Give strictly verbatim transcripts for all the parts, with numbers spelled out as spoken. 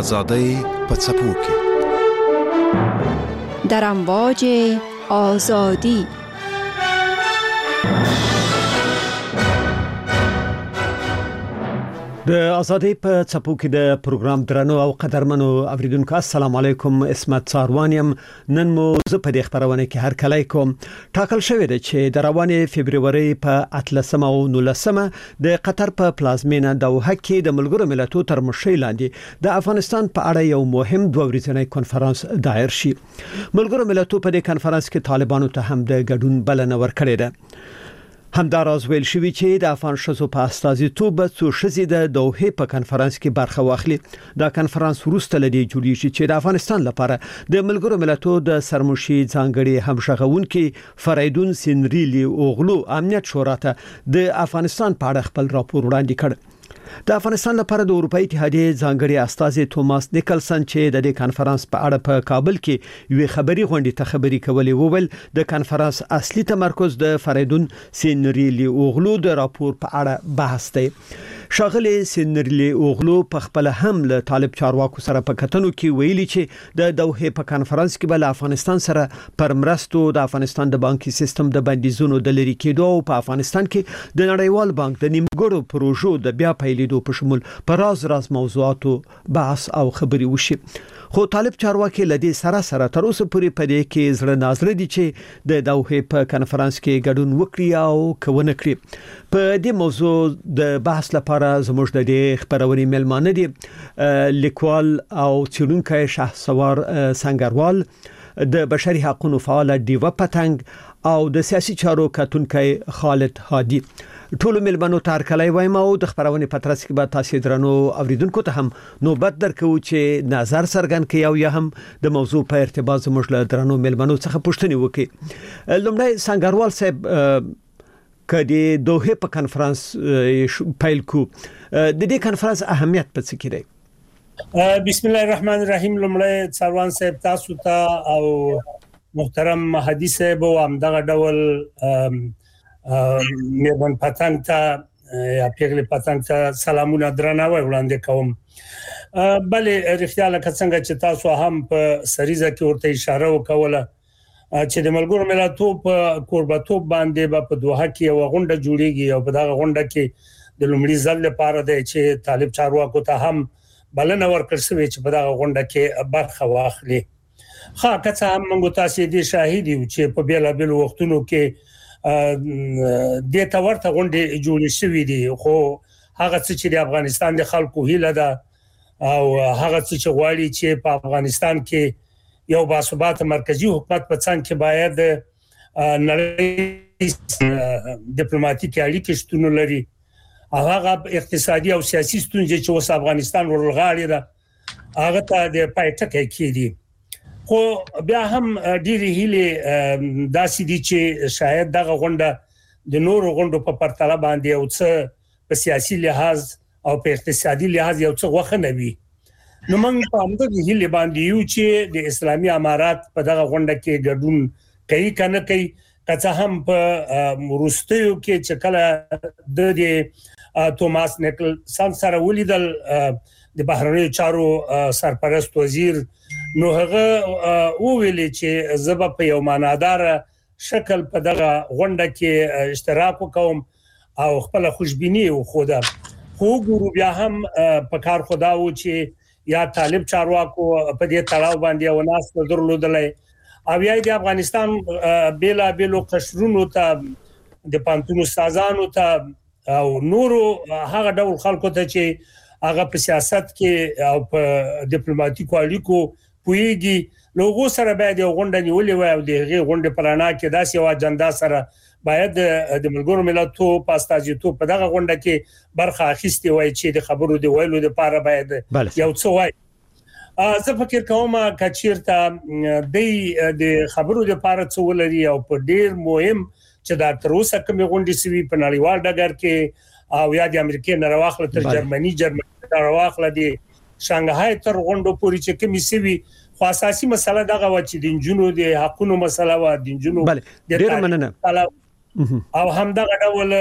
آزادی په څپو کې در امواج آزادی. د آزادۍ په څپو کې د پروګرام درنو او قدرمنو اوریدونکو السلام علیکم. اسمت څاروانیم. نن مو زه په دې خبرونه کې هر کله کوم ټاکل شوې ده چې د روانې فبرवरी په اتلسمه او نولسمه د قطر په پلازمینه دوحه کې د ملګرو ملتونو تر مشرۍ لاندې د افغانستان په اړه یو مهم دوه ورځنی کنفرانس دایر شي. ملګرو ملتونو په دې کنفرانس کې طالبانو ته هم د ګډون بلنه ورکړې ده. همداراز ویل شوی چې د افغان شذو په استازیتوب څو شذې د دوحه په کنفرانس کې برخه واخلي. دا کنفرانس وروسته لدی جوړیږي چې د افغانستان لپاره د ملګرو ملتونو د سرمشي ځانګړي همغږونکي فریدون سینریلی اوغلو امنیت شورا ته د افغانستان په اړه خپل راپور وړاندې کړ. د افغانستان لپاره د اروپאי اتحادیې ځانګړي استازي توماس نیکلسن چې د دې کنفرانس په اړه په کابل کې یو خبري غونډه ته خبري کولې وویل د کنفرانس اصلي تمرکز د فریدون سینریلی اوغلو د راپور په اړه بحث دی. شاغلي سینریلی اوغلو په خپل هم له طالب چارواکو سره په کتنو کې ویلي چې د دوحه په کنفرانس کې بل افغانستان سره پر مرستو د افغانستان د بانکي سیستم د بندیزونو د لری کېدو او په افغانستان کې د نړیوال بانک د نیمګړو پروژو د بیا پیلېدو په شمول پر راز راز موضوعاتو بحث او خبري وشي. خو طالب چارواکي لدی سره سره تر اوسه پورې پدې کې زړه نازره دي چې د دوحه په کنفرانس کې ګډون وکړي او کوونه کړي. په دې موضوع د بحث لپاره زموږ د دې خبرونې ملمانه دي لیکوال او څېړونکی شهسوار سنگروال، د بشري حقوقو فعال دیوه پتنګ او د سیاسي چارو کتونکی خالد هادي. ټول ملمنو تار کلای وایم او د خبرونه پترس کې به تاسو درنو اوریدونکو ته هم نوبت درکو چې نظر سرګن کې او یا هم د موضوع په ارتباط زموږ له درنو ملمنو څخه پوښتنه وکړي. لومړی سنگروال صاحب، کدی دوحه په کنفرانس پیل کو د دې کنفرانس اهمیت په څه کې دی؟ بسم الله الرحمن الرحیم. لومړی څاروان صاحب تاسو ته او محترم مهدی صاحب او همدغه ډول میرمن پتنګ ته یا پیغلې پتنګ ته سلامونه درناوی وړاندې کوم. بلې رښتیا لکه څنګه چې تاسو هم په سریزه کې ورته اشاره وکوله چې د ملګرو ملتونو په قربتوب باندې به په دوحه کې یو غونډه جوړیږي او په دغه غونډه کې د لومړي ځل لپاره دی چې طالب چارواکو ته هم بلنه ورکړل شوې چې په دغه غونډه کې برخه واخلي. خا که هم موږ تاسو دې شاهد یو چې په بیل بیل وختونو کې د تا ورته غونډې جوړې شوې دي، خو هغه څه چې د افغانستان د خلکو هیله ده او هغه څه چې غواړي چې په افغانستان کې یو باثبات مرکزی حکومت په څنګ کې باید نړۍ ډیپلوماټیک اړیکې شتون لري، هغه اقتصادي او سیاسي ستونزې چې اوس افغانستان ورغاړي ده هغه ته د پایټکې کېدي. خو بیا هم ډېری هیله داسې دي چې شاید دغه غونډه د نورو غونډو په پرتله باندې او څه په سیاسي لحاظ او په اقتصادي لحاظ یو څه غوښه نه وي. نو موږ په همدغه هیله باندې یو چې د اسلامي امارات په دغه غونډه کې ګډون کوي کنه کوي، که هم په وروستیو کې چې کله د توماس نیکلسن سره ولیدل د بهرنیو چارو سرپرست وزیر، نو هغه وویل چې زه په یو معنادار شکل په دغه غونډه کې اشتراک وکوم او خپل خوشبینی وخوده. خو ګورو بیا هم په کار خدا و چې یا طالب چارواکو په دې تړاو باندې وناس درلودلې او یا د افغانستان بیلا بیلو قشرونو ته د پانتونو سازانو ته او نورو هغه ډول خلکو ته چې هغه په سیاست کې او په ډیپلوماټیکو اړیکو پویږي، لوګو سره باید یو غونډه نیولې وای او دغه غونډه پرانا کې داسې یو اجنډا سره باید د ملګرو ملتونو په استازیتوب په دغه غونډه کې برخه اخیستي وای چې د خبرو دی ویلو لپاره باید یو څه وای. زه فکر کوم کچیرته د خبرو لپاره څه ولري او په ډیر مهم چې دا تر اوسه کوم غونډې سوي په نړیوال ډګر کې او یا د امریکا نه راوخله تر جرمني جرمني راوخله دي شانګهای تر غونډو پورې چې کومې سوي، خو اساسي مسله دغه و چې د جنونو د حقونو مسله و د جنونو د ډیر مننه او همدغه ډول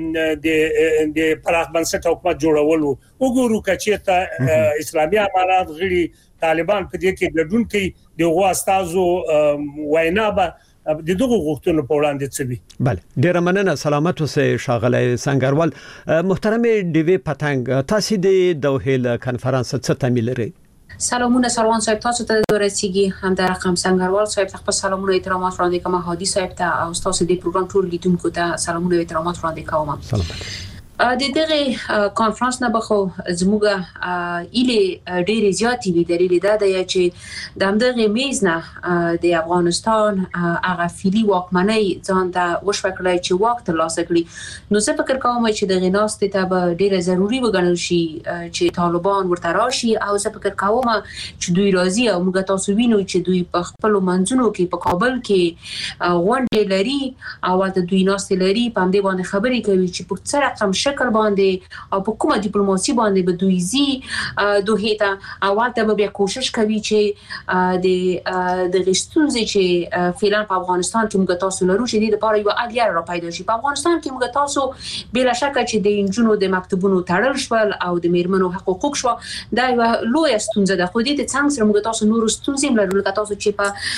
د د پراخ بنسټ حکومت جوړول وګورو کچېته اسلامي امارات غړي طالبان په دې کې ګډون کوي دغه استادو وینا به د دغه غوښتنو په وړاندې څه وي. بله ډیر مننه سلامت اوسئ ښاغلی سنگروال. محترم ډیوی پتنګ تاسو د دوحه ل کانفرنس څه تمه لرئ؟ سلامونه سروان صاحب تاسو ته ورسیږي هم در رقم سنگروال صاحب ته خپل سلامونه احترامات وړاندې کوم هادي صاحب ته او تاسو د پروګرام ټول لیدونکو ته سلامونه احترامات وړاندې کوم. سلامات. د دغه کانفرنس نه بخو زموږه اله ډېر زیاتی وی دلیل دا دی چې د همدغه میز نه د افغانستان هغه فعلی واکمنۍ ځان ته وشوکړای چې واک ترلاسه کړي. نو زه فکر کوم چې د غناست ته به ډېر ضروری وګڼل شي چې طالبان ورته راشي او زه فکر کوم چې دوی راځي او موږ تاسو وینو چې دوی په خپل منځونو کې په کابل کې غونډې لري او د دوی ناست لري په همدې باندې خبرې کوي چې په څه رقم شکل باندې او په کومه ډیپلوماسي باندې به دوی زی دوه ته اول ته به کوشش کوي چې د د غشتونځ چې فعلا په افغانستان کې موږ تاسو لرو چې د لپاره یو اړیر را پیدا شي. په افغانستان کې موږ تاسو بلا شک چې د انجونو د مکتوبونو تړل شول او د میرمنو حقوق شو دا یو لوی ستونزه ده. خو دې څنګه سره موږ تاسو نور ستونزې لرو لکه تاسو چې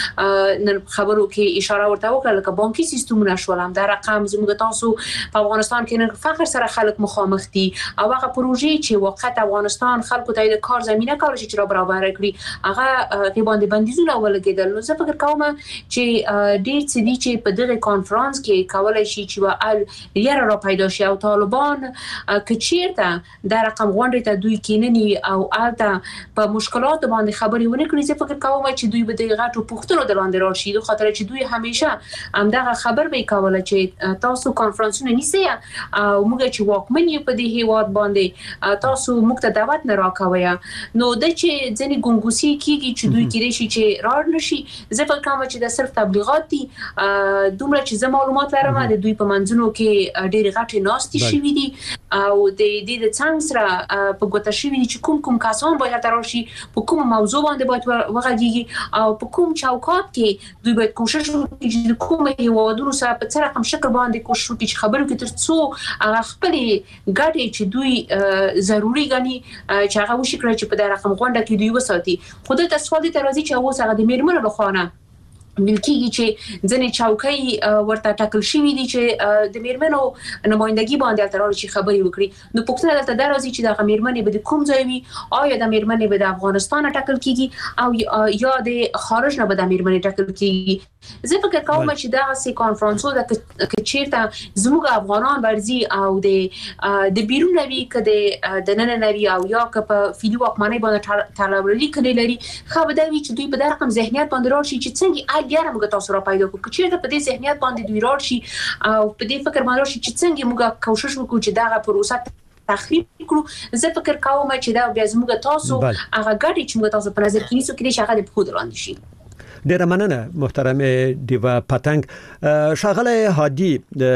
په خبرو کې اشاره ورته وکړه لکه بانکي سیستمونه شول هم دا رقم زموږ تاسو په افغانستان کې فخر سره خلک مخامخ دي او هغه پروژې چې وقت افغانستان خلکو ته د کار زمينه کول شي چې برابر کړي هغه غیباندې بندیزونه ولګیدل. نو زه فکر کوم چې ډېر څه دي چې په دغه کانفرنس کې کولای شي چې وال یاره را پیدا شي او طالبان کچیرته د رقم غونډې ته دوی کیننی او البته په مشکلات باندې خبرې ونه کړي. زه فکر کوم چې دوی به د غټو پوښتنو د لاندې راشي د خاطر چې دوی همیشه همدغه خبر به کوله چې تاسو کانفرنسونه نیسئ او موږ چې واکمن په دې هیواد باندې تاسو موږ ته دعوت نه راکوي. نو د چې ځنې ګونګوسی کیږي چې دوی کېږي شي چې راړ نشي. زه فکر کوم چې د صرف تبلیغات دي دومره چې زه معلومات لرم د دوی په منځونو کې ډېر غټي ناستي شوي دي او د دې د څنګه سره په ګوته شوي دي چې کوم کوم کسان باید راشي په کوم موضوع باندې باید وغږیږي او په کوم چوکاټ کې دوی باید کوشش وکړي چې کوم هیوادونو سره په څه رقم شکل باندې کوشش وکړي چې خبرو کې تر څو هغه خپل ګټې چې دوی ضروری غني چې هغه وشي کړی چې په دغه رقم غونډه کې دوی وساتي. خو د تاسو د ترازی چې هغه څنګه د میرمنو لخوا ملکیږي چې ځنې چوکۍ ورته ټاکل شوی دي چې د میرمنو نمائندګي باندې ترور شي خبري وکړي. نو پوښتنه دلته درازي چې د میرمنې به د کوم ځای وي آیا د میرمنې به د افغانستان ټاکل کیږي او یا د خارج نه به د میرمنې ټاکل کیږي. زه فکر کوم چې دا سي کانفرنسو د کچیرته زموږ افغانان ورزي او د د بیرون نوي کده د نن نوي او یا که په فیلو واکمنۍ باندې طالبولي کړي لري خو به دا وی چې دوی په دغه رقم ذهنیت باندې راشي چې څنګه اګیاره موږ تاسو را پیدا کوو چې په دې ذهنیت باندې دوی راشي او په دې فکر باندې راشي چې څنګه موږ کوشش وکړو چې دغه پروسه تخریب کړو. زه فکر کوم چې دا بیا زموږ تاسو هغه ګډي چې موږ تاسو په نظر کې نیسو کې چې هغه د خود لاندې شي. ډیر مننه محترم دیوا پتنګ. ښاغلی هادي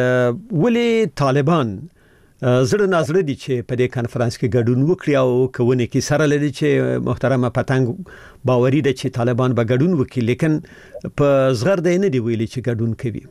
ولی طالبان زړه نازړه دي چې په دې کانفرنس کې ګډون وکړي او کوونه کې سره لري چې محترم پتنګ باوري ده چې طالبان به ګډون وکړي لیکن په زغر دی نه دی ویلي چې ګډون کوي.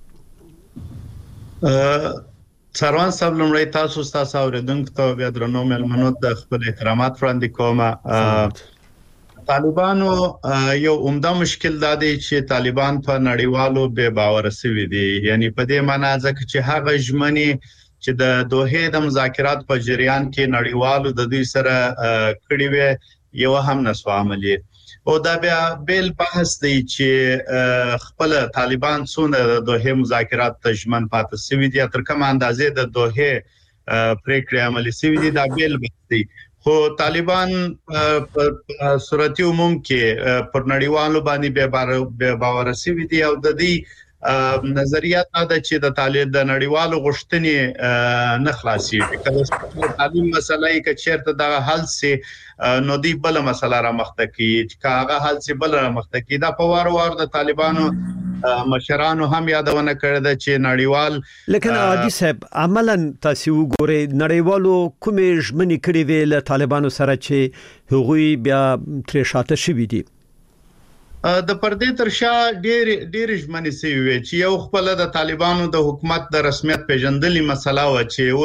سروان صاحب لمړی تاسو تاسو اوریدونکو ته بیا درنو ملمنو د خپل احترامات وړاندې کوم. طالبانو یو عمده مشکل دا دی چې طالبان په نړیوالو بے باور شوي دي. یعنی په دې معنی ځکه چې هغه ژمنې چې د دوحه د مذاکرات په جریان کې نړیوالو د دوی سره کړي وي یو هم نسو عملي او دا بیا بیل بحث دی چې خپل طالبان څونه د دوحه مذاکرات ته ژمن پاتې شوي دي تر کومه اندازې د دوحه پریکړې عملي شوي دي دا بیل بحث دی. خو طالبان په صورتي عموم کې پر نړیوالو باندې بے باور شوي دي او د دې نظریات دا چې د طالب د نړیوالو غوښتنې نه خلاصي کله تعلیم مسله کې چیرته د حل سي نو دی بل مسله را مخته کی چې هغه حل سي بل را مخته کی دا په وار وار د طالبانو مشرانو هم یادونه کړې ده چې نړیوال لیکن عادي صاحب عملاً تاسو وګورئ نړیوالو کومې ژمنې کړې وې له طالبانو سره چې هغوی بیا ترې شاته شوي دي. د پردې تر شا ډېر ډېر ژمنې سوي وي چې یو خپل د طالبانو د حکومت د رسمیت پیژندلې مسله و چې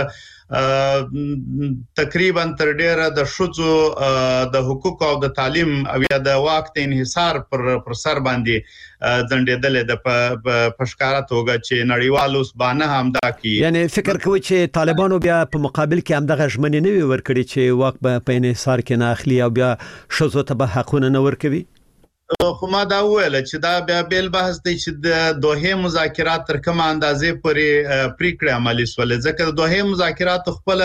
اوس تقریبا تر ډېره د شوزو د حقوق او د تعلیم او یا د واک انحصار پر پر سر باندې ځندېدل د پښکارا توګه چې نړیوال اوس باندې همدا کی یعنی فکر کوي چې طالبانو بیا په مقابل کې همدغه ژمنې نه وي ورکړي چې واک په انحصار کې نه اخلي او بیا شوزو ته به حقونه نه ورکوي. خو ما دا ویل چې دا بیا بیل بحث دی چې د دوحه مذاکرات تر کومه اندازې پورې پریکړه عملي سول ځکه د دوحه مذاکرات خپل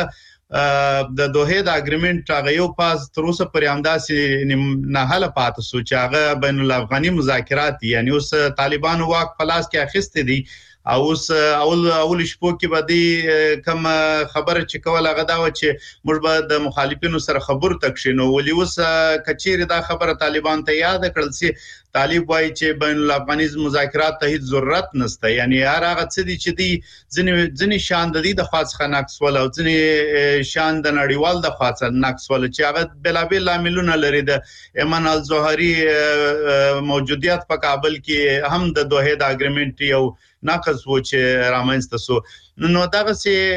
د دوحه د اګریمنت هغه یو پاس تر اوسه پرې همداسې نه حل پاتې سو چې هغه بین الافغاني مذاکرات یعنی اوس طالبانو واک پلاس کې اخیسته دي او اوس اول اول شپو کې باندې کوم خبره چې کوله غدا و چې موږ به د مخالفینو سره خبرو تکشینو ولې اوس کچېره دا خبره طالبان ته یاد کړل چې طالب وایي چې بین الافغاني مذاکرات ته هیڅ ضرورت نشته یعنی هر هغه څه دي چې دي ځنې ځنې شان د دې د خاص خناکس ول او ځنې شان د نړیوال د خاص ناکس ول چې هغه بلابل عاملونه لري د ایمان الزهري موجودیت په کابل کې هم د دوحه د اګریمنت یو ناقص و چې رامنځته سو نو دغه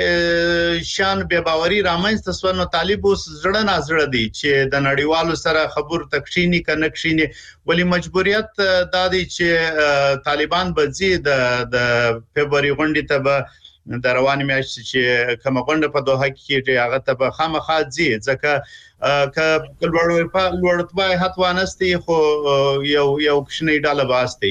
سي شان به باوري رامنځته سو نو طالب اوس زړه نازړه دي چې د نړیوالو سره خبر تکشینی کنه کشینی ولی مجبوریت دا دي چې طالبان به زی د د فبراير غونډې ته به د رواني میاشتې چې کوم غونډه په دوحه کې هغه ته به خامخا زی ځکه ک لوړ په لوړتبه هتوانستي خو یو یو کښنی ډاله باستی.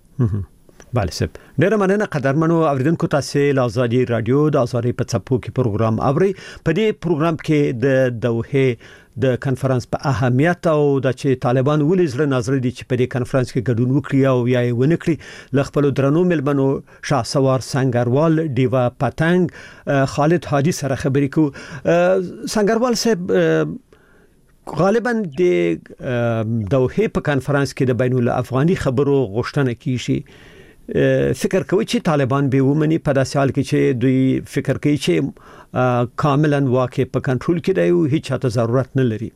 بله سب ډیره مننه قدرمنو اوریدونکو تاسو له ازادي رادیو د ازادي په څپو کې پروګرام اوري په دې پروګرام کې د دوحه د کانفرنس په اهمیت او د چې طالبان ولې زړه نظر دي چې په دې کانفرنس کې ګډون وکړي او یا یې ونکړي ل خپل درنو ملمنو شاهسوار سنگروال دیوا پتنګ خالد حاجی سره خبرې کو. سنگروال صاحب غالبا د دوحه په کانفرنس کې د بین الافغاني خبرو غوښتنه کیږي. فکر کوي چې طالبان به ومني په داسې حال کې چې دوی فکر کوي چې کاملا واقع په کنټرول کې دی او هیڅ چاته ضرورت نه لري.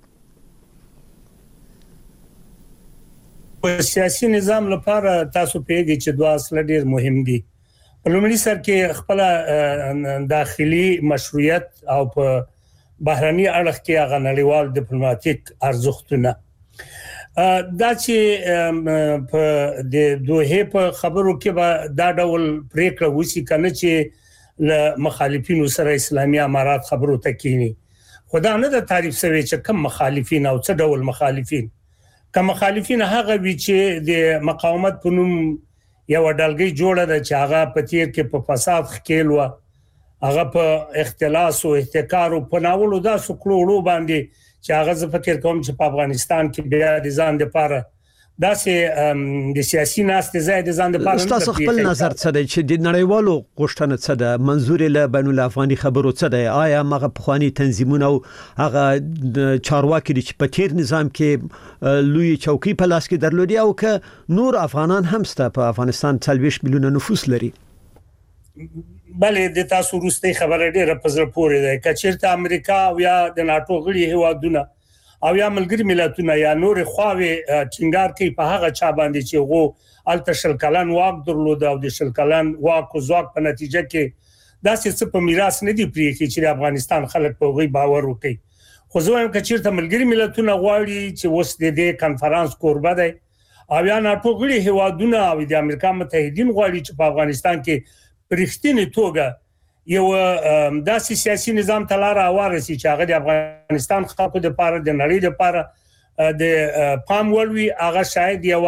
په سیاسي نظام لپاره تاسو پیږي چې دوه اصل ډیر مهم دي. په لومړي سر کې خپل داخلي مشروعیت او په بهرني اړخ کې هغه نړیوال ډیپلوماټیک ارزښتونه دا چې په د دوه په خبرو کې به دا ډول پریکړه وسی کنه چې ل مخالفینو سره اسلامي امارات خبرو ته کینی خدا نه د تعریف سوي چې کم مخالفین او څه ډول مخالفین کم مخالفین هغه وی چې د مقاومت په نوم یو ډلګي جوړه ده چې هغه په تیر کې په فساد خکېل و هغه په اختلاس او احتکار او په ناولو دا سکلوړو باندې چې هغه ز فکر کوم چې په افغانستان کې بیا د ځان لپاره دا سه د سیاسي ناست زید ځان لپاره تاسو خپل نظر څه دی چې د نړیوالو غوښتنه څه ده منظور له بین الافغاني خبرو څه دی آیا مغه پخوانی تنظیمونه او هغه چارواکي چې په تیر نظام کې لوی چوکي په لاس کې درلودي او ک نور افغانان هم ست په افغانستان څلويش میلیونه نفوس لري. بله د تاسو روستي خبره ډیره په زړه پورې ده کچېرته امریکا او یا د ناتو غړي هوادونه او یا ملګری ملتونه یا نور خواوي ټینګار کوي په هغه چا باندې چې غو التشل کلن واک درلود او د شل کلن واک او ځواک په نتیجه کې دا څه په میراث نه دی پریږي چې افغانستان خلک په غي باور وکړي. خو زه هم کچېرته ملګری ملتونه غواړي چې وس د دې کانفرنس قربا دی او یا ناتو غړي هوادونه او د امریکا متحدین غواړي چې په افغانستان کې پرختینی توګه یو داسې سیاسي نظام تلاره وارسي چې هغه د افغانستان خلکو د پاره د نړۍ د پاره د پام ولوي هغه شاید یو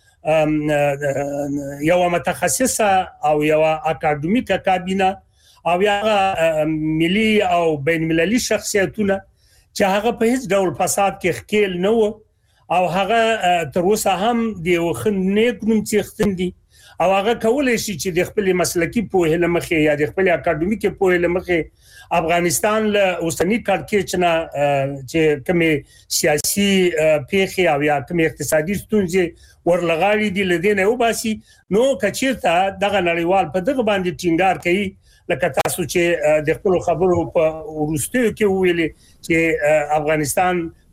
یو متخصصه او یو اکاډمیکه کابینه او یو ملي او بین المللي شخصیتونه چې هغه په هیڅ ډول فساد کې ښکیل نه و او هغه تر اوسه هم د خنې کوم څښتن دي او هغه کولای شي چې د خپل مسلکی په لمخه یا د خپل اکاډمیک په لمخه افغانستان له اوسنی کړکېچ نه چې کوم سیاسي پیښې او یا کوم اقتصادي ستونزې ورلغالي دي لدینه وباسي نو کچیرته دغه نړیوال په دغه باندې ټینګار کوي لکه تاسو چې د خپل خبرو په ورستیو کې ویلي چې افغانستان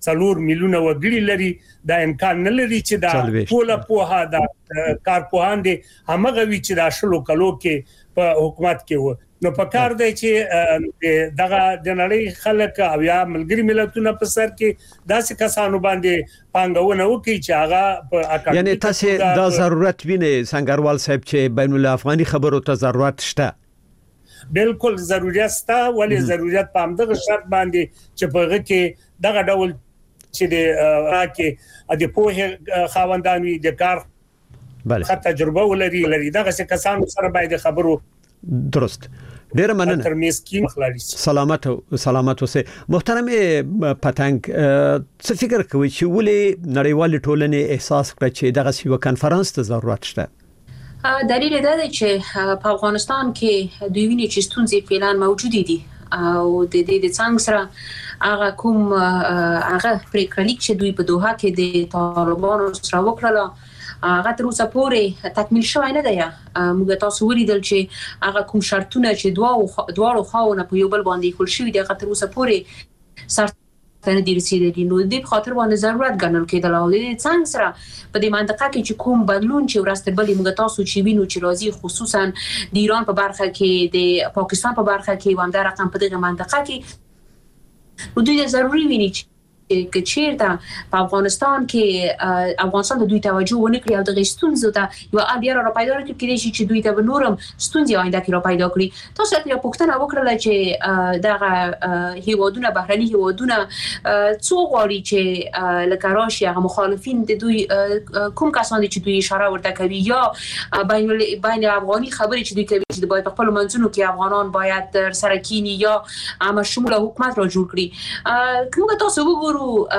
څلور میلیونه وګړي لري دا امکان نه لري چې دا ټول په دا کارپوهان دي همغه وی چې دا شلو کلو کې په حکومت کې و نو په کار دی چې دغه د نړۍ خلک او یا ملګری ملتونه په سر کې داسې کسانو باندې پانګونه وکړي چې هغه په اکاډمي یعنی تاسو دا ضرورت وینئ سنگروال صاحب چې بین الافغاني خبرو ته ضرورت شته بالکل ضرورت شته ولی ضرورت په همدغه شرط باندې چې په هغه کې دغه ډول چې د راکې د پوهه خاوندانو د کار بله تجربه ولري لري دغه کسانو سره باید خبرو درست ډیر مننه ترمنځ کې مخالف سلامت او سلامت اوسه محترم پتنګ څه فکر کوي چې ولې نړیوال ټولنې احساس کړ چې دغه یو کانفرنس ته ضرورت شته دلیل دا دی چې په افغانستان کې دوی ویني چې ستونزې فعلا موجود دي او د دې د څنګه سره هغه کوم هغه پریکړلیک چې دوی په دوحه کې د طالبانو سره وکړل هغه تر اوسه پورې تکمیل شوی نه دی موږ تاسو ولیدل چې هغه کوم شرطونه چې دوا دواړو خواونه په یو بل باندې کول شوی دی هغه تر اوسه پورې سرته نه رسیدلی نو د خاطر باندې ضرورت ګڼل کېدل او د څنګه سره په دې منطقه کې چې کوم بدلون چې ورسته بلې موږ تاسو چې وینو چې راځي خصوصا د ایران په برخه کې د پاکستان په برخه کې هم دا رقم په دغه منطقه کې نو دوی ضروري ویني چې چیرته په افغانستان کې افغانستان د دوی توجه ونه کړی او د غشتونزو ته یو اړیر را پیدا کړي چې دوی ته نورم ستونزې آینده کې را پیدا کړي تاسو ته پوښتنه وکړه چې دغه هیوادونه بهرني هیوادونه څو غواړي چې لکه راشي هغه مخالفین د دوی کوم کسان چې دوی اشاره ورته کوي یا بین بین افغاني خبرې چې دوی کوي چې باید په خپل منځونو کې افغانان باید تر سره کینی یا عامه شموله حکومت را جوړ کړي کومه تاسو وګورئ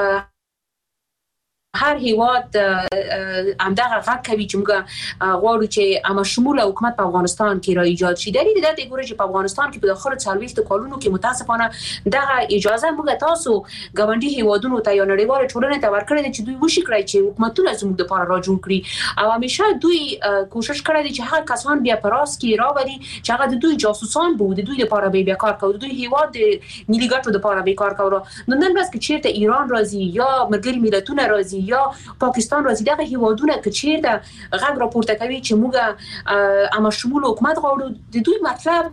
هر هیواد همدغه غږ کوي چې موږ غواړو چې عامه شموله حکومت په افغانستان کې را ایجاد شي دلیل دا دی ګورئ چې په افغانستان کې په داخل څلوېښت کلونو کې متاسفانه دغه اجازه موږ تاسو ګاونډي هیوادونو ته یا نړیوال ټولنې ته ورکړې چې دوی وشي کړی چې حکومتونه زموږ لپاره را جوړ کړي او همیشه دوی کوشش کړی دي چې هغه کسان بیا په راس کې راوړي چې هغه د دوی جاسوسان بو د دوی لپاره به بیا کار کوي د دوی هیواد د ملي ګټو لپاره به کار کوي نو نن ورځ کې چیرته ایران راځي یا ملګری ملتونه راځي یا پاکستان راځي دغه هیوادونه چې چیرته غږ راپورته کوي چې موږ عامه شمول حکومت غواړو د دوی مطلب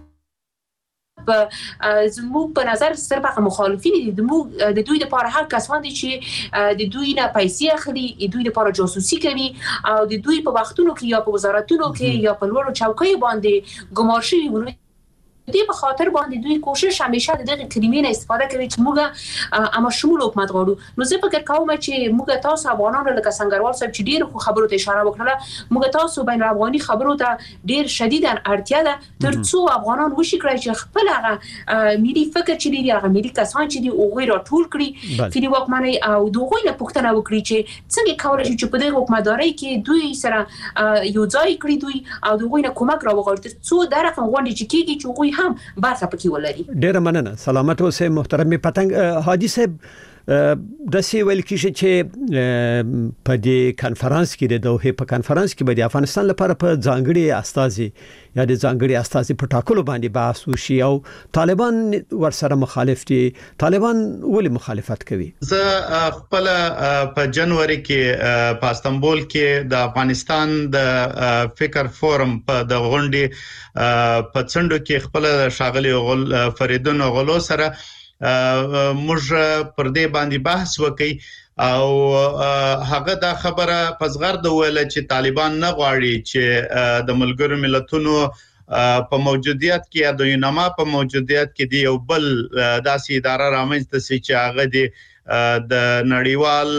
زموږ په نظر صرف هغه مخالفین دي د دوی لپاره هر کسان دي چې د دوی نه پیسې اخلي د دوی لپاره جاسوسي کوي او د دوی په وختونو کې یا په وزارتونو کې یا په لوړو چوکۍ باندې ګمار شوي دې په خاطر باندې دوی کوشش همیشه د دغه کلمې نه استفاده کوي چې موږ عامه شمول حکومت غواړو نو زه فکر کوم چې موږ تاسو افغانانو لکه سنگروال صاحب چې ډیر خو خبرو ته اشاره وکړه موږ تاسو بین افغاني خبرو ته ډیر شدیدا اړتیا ده ترڅو افغانان وشي کړی چې خپل هغه ملي فکر چې دی هغه ملي کسان چې دی اوغه را ټول کړي فری وکمنۍ او دوغه نه پوښتنه وکړي چې څنګه کولای شي چې په دغه حکومتداري کې دوی سره یو ځای کړی دوی او دوغه نه کومک را وغوړي څو دا رقم غونډې چې کیږي چې هم برخه پکې ولري ډیر مننه سلامت اوسه محترم پتنګ حاجی صاحب د سی ویل کیږي چې په دې کانفرنس کې د دوه په کانفرنس کې به د افغانستان لپاره په ځانګړي استازي یا د ځانګړي استازي په ټاکلو باندې بحث وشي او طالبان ورسره مخالف دي طالبان ولې مخالفت کوي زه خپل په جنوري کې په استانبول کې د افغانستان د فکر فورم په د غونډې په څنډو کې خپل شاغلي غل فریدون غلو سره موږ پر دې باندې بحث وکړي او هغه دا خبره پزغر د ویل چې طالبان نه غواړي چې د ملګرو ملتونو په موجودیت کې د یونما په موجودیت کې دی یو بل داسې اداره رامنځته شي چې هغه دی د نړیوال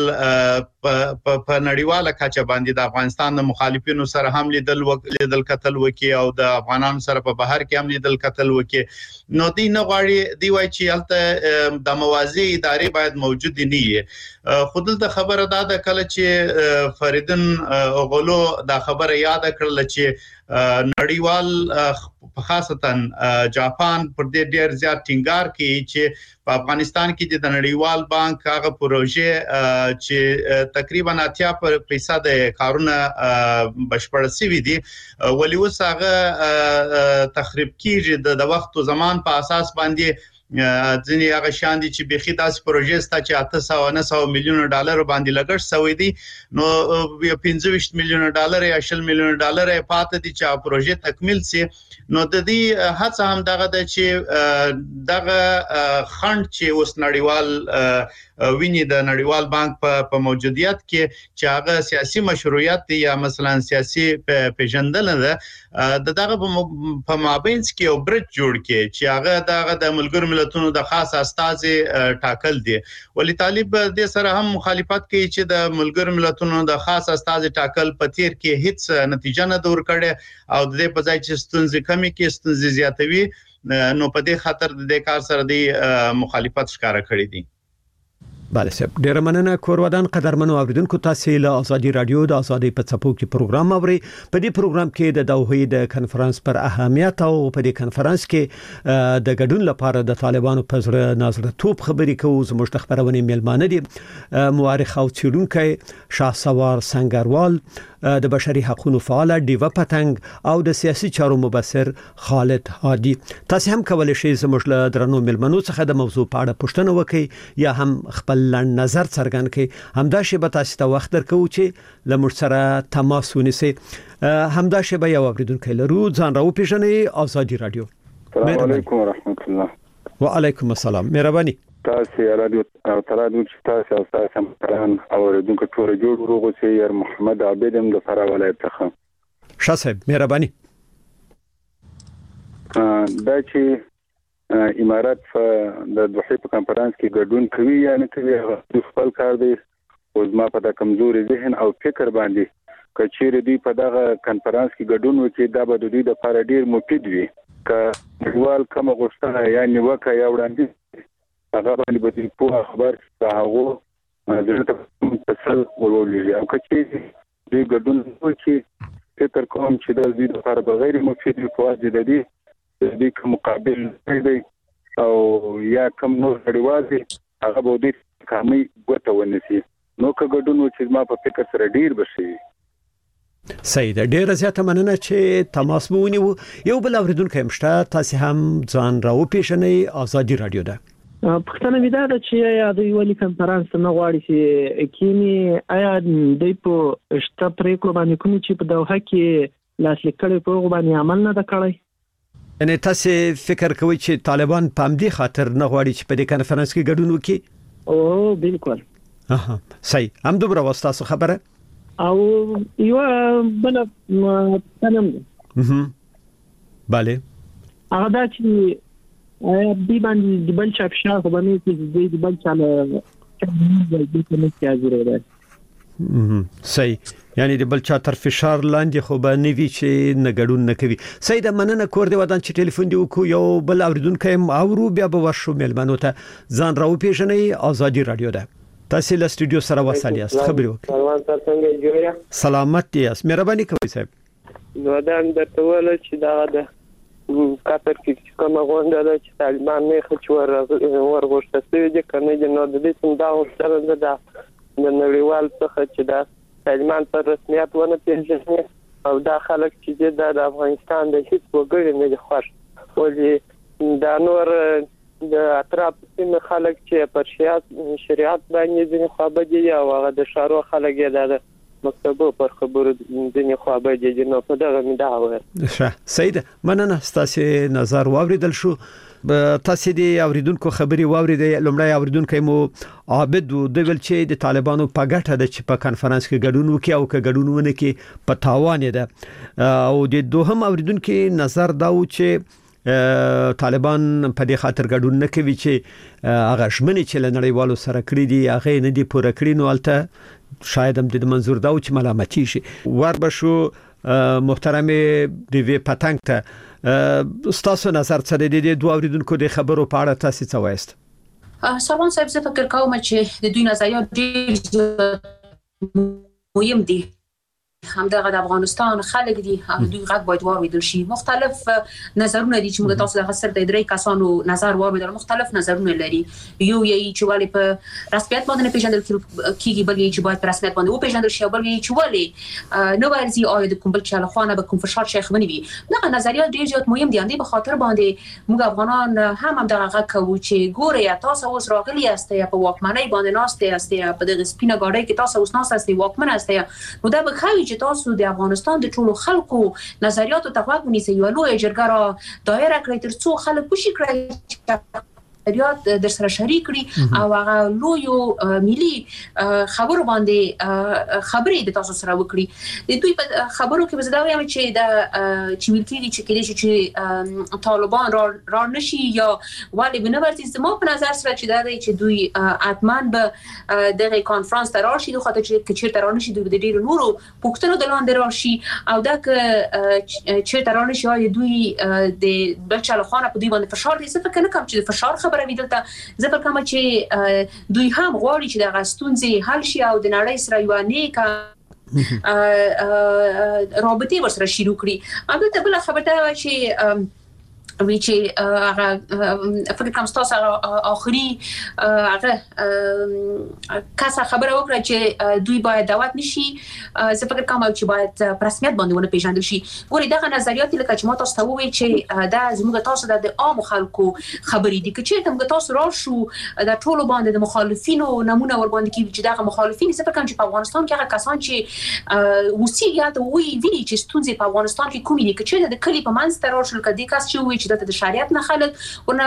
په نړیواله کچه باندې د افغانستان د مخالفینو سره هم لیدل لیدل قتل وکي او د افغانانو سره په بهر کې هم لیدل قتل وکي نو دی نه غواړي دی وای چې البته د موازی ادارې باید موجود نه وي خود د خبره دا د کله چې فریدن غلو دا خبره یاد کړل چې نړیوال خاصتاً جاپان پر دې ډیر زیات ټینګار کوي چې په افغانستان کې د نړیوال بانک هغه پروژه چې تقریبا اتیا فیصد کارونه بشپړ شوي دي ولې اوس هغه تخریب کیږي د وخت او زمان په اساس باندې ځینې هغه شان دي چې بخي داسې پروژې ستا چې اته سوه نه سوه میلیون ډالر باندې لګښت شوی دی نو پنځه ویشت میلیون ډالر یا شل میلیون ډالر پاتې دي چې پروژې تکمیل شي نو د دې هڅه هم دغه د چې دغه خند چې اوس نړیوال ویني د نړیوال بانک په موجودیت کې چې هغه سیاسي مشروعیت دی یا مثلا سیاسي پیژندل ده د دغه په مابینس کې یو برج جوړ کې چې هغه دغه د ملګرو ملتونو د خاص استازي ټاکل دي ولی طالب د سره هم مخالفت کوي چې د ملګرو ملتونو د خاص استازي ټاکل په تیر کې هیڅ نتیجه نه دور کړي او د دې په ځای چې ستونزې کمی کې ستونزې زیاتوي نو په دې خاطر د دې کار سره د مخالفت ښکارا کړی دي بله سب ډیر مننه کورودان قدرمنو اوریدونکو تاسو له ازادي رادیو د ازادي په څپو کې پروګرام اوري په دې پروګرام کې د دوحې د کنفرانس پر اهمیت او په دې کنفرانس کې د ګډون لپاره د طالبانو په زړه نازره توپ خبرې کوو زموږ د خبرونې میلمانه دي مورخ او څېړونکی شاهسوار سنگروال د بشري حقوقو فعال دیوا پتنګ او د سیاسي چارو مبصر خالد هادي تاسو هم کولای شئ زموږ له درنو میلمنو څخه د موضوع په اړه پوښتنه وکړئ یا هم خپل لړ نظر څرګند کړئ همدا شی به تاسو ته وخت درکو چې لمر سره تماس ونیسئ همدا شی به یو اوریدونکو لرو ځان راو پیژنې ازادي رادیو السلام علیکم ورحمت الله وعلیکم السلام مهرباني تاسو رادیو او ترادو چې تاسو او تاسو هم کاران او ردونکو ټول جوړ وروغو چې ير محمد عابدم د فرا ولایت څخه شاسب مهرباني دا چې امارات د دوحې په کانفرنس کې ګډون کوي یا نه کوي هغه خپل کار دی او زما په د کمزوري ذهن او فکر باندې کچېر دی په دغه کانفرنس کې ګډون وکړي دا به د دې لپاره ډیر مفید وي ک ډیوال کوم غوښتنه یا نیوکه یا وړاندیز هغه باندې به په خبر هغه درته تسل ولولي او کچې دې ګډون وکړي فکر کوم چې د دې لپاره بغیر مفید فواید د دې د دې مقابل دی او یا کوم نور غړي هغه به دې کامي ګوته ونیسي نو که ګډون وکړي ما په فکر سره ډیر بشي سید ډیر زیاته مننه چې تماس مو ونیو یو بل اوریدونکو مشته تاسو هم ځان راو پیژنې ازادي رادیو ده پښتنه ودا د چې یا د یولي کنفرانس نه غواړي چې کینی آیا د په شته پریکړه باندې کوم چې په دوحه کې لاسلیک کړي په باندې عمل نه وکړي ان تاسو فکر کوئ چې طالبان په دې خاطر نه غواړي چې په دې کنفرانس کې ګډون وکړي او بالکل اها صحیح هم دومره واسطه خبره او یو بل تنم اها bale هغه دا چې دی باندې د بل چا فشار خو باندې چې د بل چا له د دې نه کیږي راځي صحیح یعنی د بل چا تر فشار لاندې خو باندې وی چې نه ګډون نه کوي سید مننه کور دی ودان چې ټلیفون دی وکړو یو بل اوریدونکو اورو بیا به ورشو ملمنو ته ځان راو پیژنې ازادي رادیو ده تاسو له سټوډیو سره وصل یاست خبري وکړئ سلام تاسو څنګه جوړه سلامت یاست مهرباني کوئ صاحب نو دا درته ول چې دا د کاتر کې کوم غونډه ده چې طالبان نه خچور ورغوښته سوي دي کنه د نو د دې څنګه دا وسره ده د نړیوال څخه چې دا طالبان پر رسمیت ونه پیژني او دا خلک چې د افغانستان د هیڅ وګړي نه خوښ ولې دا نور د اطراف سیمه خلک چې پر شریعت باندې ځینې خوابدي او هغه د شارو خلک یې د مکتبو پر خبرو ځینې خوابدي دي نو په دغه مې دا وایي ښه سید مننه تاسو نظر واوریدل شو تاسو دی اوریدونکو خبري واوریدل لمړی اوریدونکو مو عابد د ویل چې د طالبانو په ګټه د چې په کانفرنس کې ګډون وکي او کې ګډون ونه کې په تاوان ده او د دوهم اوریدونکو نظر دا و چې طالبان په دې خاطر ګډون نه کوي چې هغه شمنې چې لنړیوالو سره کړی دي هغه نه دي پوره کړی نو البته شاید هم د منظور دا چې ملامتي شي ور بشو محترم دیوی پتنګ ته تاسو نظر څه دی د دوه اوریدونکو د خبرو په اړه تاسو څه وایست سلام صاحب زه فکر کوم چې د دوی نظریات ډېر مهم دي همدغه د افغانستان خلک دي دوی غږ باید واوریدل شي. مختلف نظرونه دي چې موږ تاسو د غسر د درې کسانو نظر واوریدل، مختلف نظرونه لري. یو یی چې ولې په رسمیت باندې نه پیژندل کیږي، بل یی چې باید په رسمیت باندې وپیژندل شي، بل یی چې ولې نو ورزي آیا د کوم بل چاله خانه به کوم فشار شیخ ونی وي. دا نظریات ډیر زیات مهم دي. اندې په خاطر باندې موږ افغانان هم همدغه غږ کوو چې ګوره تاسو اوس راغلي یاستئ په واکمنۍ باندې ناشته یاستئ، په دغه سپینه ګاډۍ کې تاسو اوس ناشته یاستئ، واکمن یاستئ. نو دا به خوي چې تاسو د افغانستان د ټولو خلکو نظریاتو ته غوږ ونیسئ، یو لوی جرګه را دایره کړئ تر څو خلک وشي کړئ نظریات در سره شریک کړي او هغه لوی ملي خبرو باندې خبرې د تاسو سره وکړي. د دوی په خبرو کې زه دا وایم چې د چې ویل کېږي چې کېدای شي چې طالبان را را نشي یا ولې به نه ورځي. زما په نظر سره چې دا دی چې دوی حتمان به دغه کانفرنس ته راشي، خو ته چې چیرته را نشي دوی د ډیرو نورو پوښتنو د لاندې راشي او دا که چیرته را نشي یا دوی د بچا له خانه په دوی باندې فشار دي. زه فکر نه کوم چې د فشار خبره وي دلته. زه فکر کوم چې دوی هم غواړي چې د غستونځي حل شي او د نړۍ سره یو نیک رابطه ورسره شروع کړي. البته بل خبره ده چې وی چې هغه فکر کوم تاسو اخري هغه کاسه خبره وکړه چې دوی باید دعوت نشي. زه فکر کوم چې باید په رسمیت باندې ونه پیژندل شي. ګوري دغه نظریات لکه چې ما تاسو ته وویل چې دا زموږ تاسو د عام خلکو خبرې دي، چې موږ تاسو راشو د ټولو باندې د مخالفینو نمونه ور باندې کې چې دغه مخالفین زه فکر کوم چې په افغانستان کې هغه کسان چې وسیګه ته وی وی چې ستونزې په افغانستان کې کومې دي، چې د کلی په منځ ته راشل کدي کس چې وی چې د شریعت نه خلک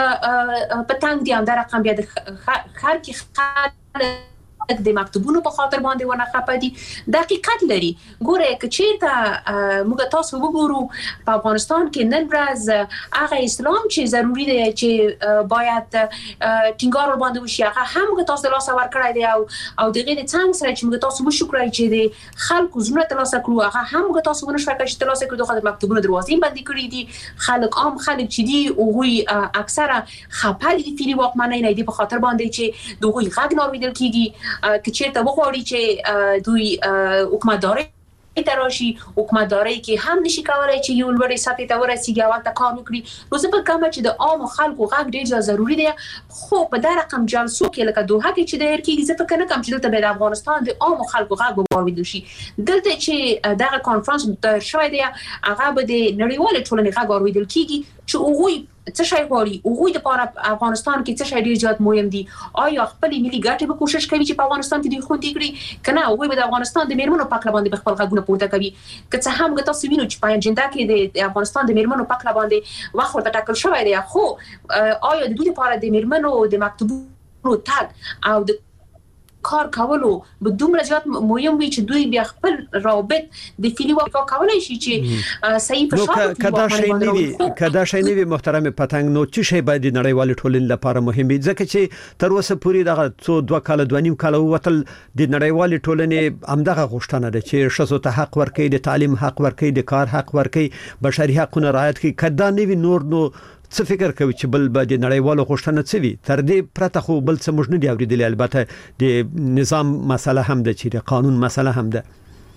ونه پتنګ دي هم دا رقم بیا د خر کې خلک د مکتوبونو په خاطر باندې ونه خپه دي. دقیقت لري. ګوره که چیرته موږ تاسو وګورو په افغانستان کې نن ورځ هغه اسلام چې ضروری دی چې باید ټینګار ور باندې وشي، هغه هم موږ تاسو د لاس ور کړی دی او او دغه د څنګه سره چې موږ تاسو وشو کړی چې د خلکو زړه ته لاس کړو، هغه هم موږ تاسو ونه شو کړی چې لاس کړو. دغه مکتوبونو دروازې باندې کړی دي. خلک عام خلک چې دي او اکثره خپل دي فری واکمنۍ نه دي په خاطر باندې چې دوی غږ نه اوریدل کیږي. که چیرته وغواړي چې دوی حکومتداري تراشي، حکومتداري کې هم نشي کولای چې یو لوړ سطح ته ورسیږي او تا کار وکړي. نو زه په کومه چې د عام خلکو غږ ډیر ضروری دی. خو په دا رقم جلسو کې لکه دوه کې چې د هرکی زه فکر نه کوم چې دلته د افغانستان د عام خلکو غږ واوریدل شي. دلته چې دغه کانفرنس د شوی دی هغه به د نړیوال ټولنې غږ اوریدل کیږي چې هغوی څه شي غواړي، هغوی د لپاره افغانستان کې څه شي ډیر زیات مهم دي. آیا خپل ملي ګټې به کوشش کوي چې په افغانستان کې دوی خوندي کړي کنه هغوی به د افغانستان د میرمنو په اړه باندې خپل غږونه پورته کوي. که څه هم ګټه سوینو چې په اجنډا کې د افغانستان د میرمنو په اړه باندې وخت ورته ټاکل شوی دی، خو آیا د دوی لپاره د میرمنو د مکتوبونو تګ او د کار کولو به دومره زیات مهم وي چې دوی بیا خپل رابط د فیلی واکا کولای شي چې صحیح فشار کدا شي نه وي کدا شي نه وي محترم پتنګ. نو چې شی باید د نړیوال ټولنې لپاره مهم وي ځکه چې تر اوسه پوری دغه څو دوه کال دوه نیم کال وتل د نړیوال ټولنې همدغه غوښتنه ده چې شذو ته حق ورکړي، د تعلیم حق ورکړي، د کار حق ورکړي، بشري حقوقونه رعایت کړي. کدا نه وي نور نو څه فکر کوي چې بل به د نړیوالو غوښتنه څه وي؟ تر دې پرته خو بل څه موږ نه دی اوریدلی. البته د نظام مسله هم ده چې د قانون مسله هم ده.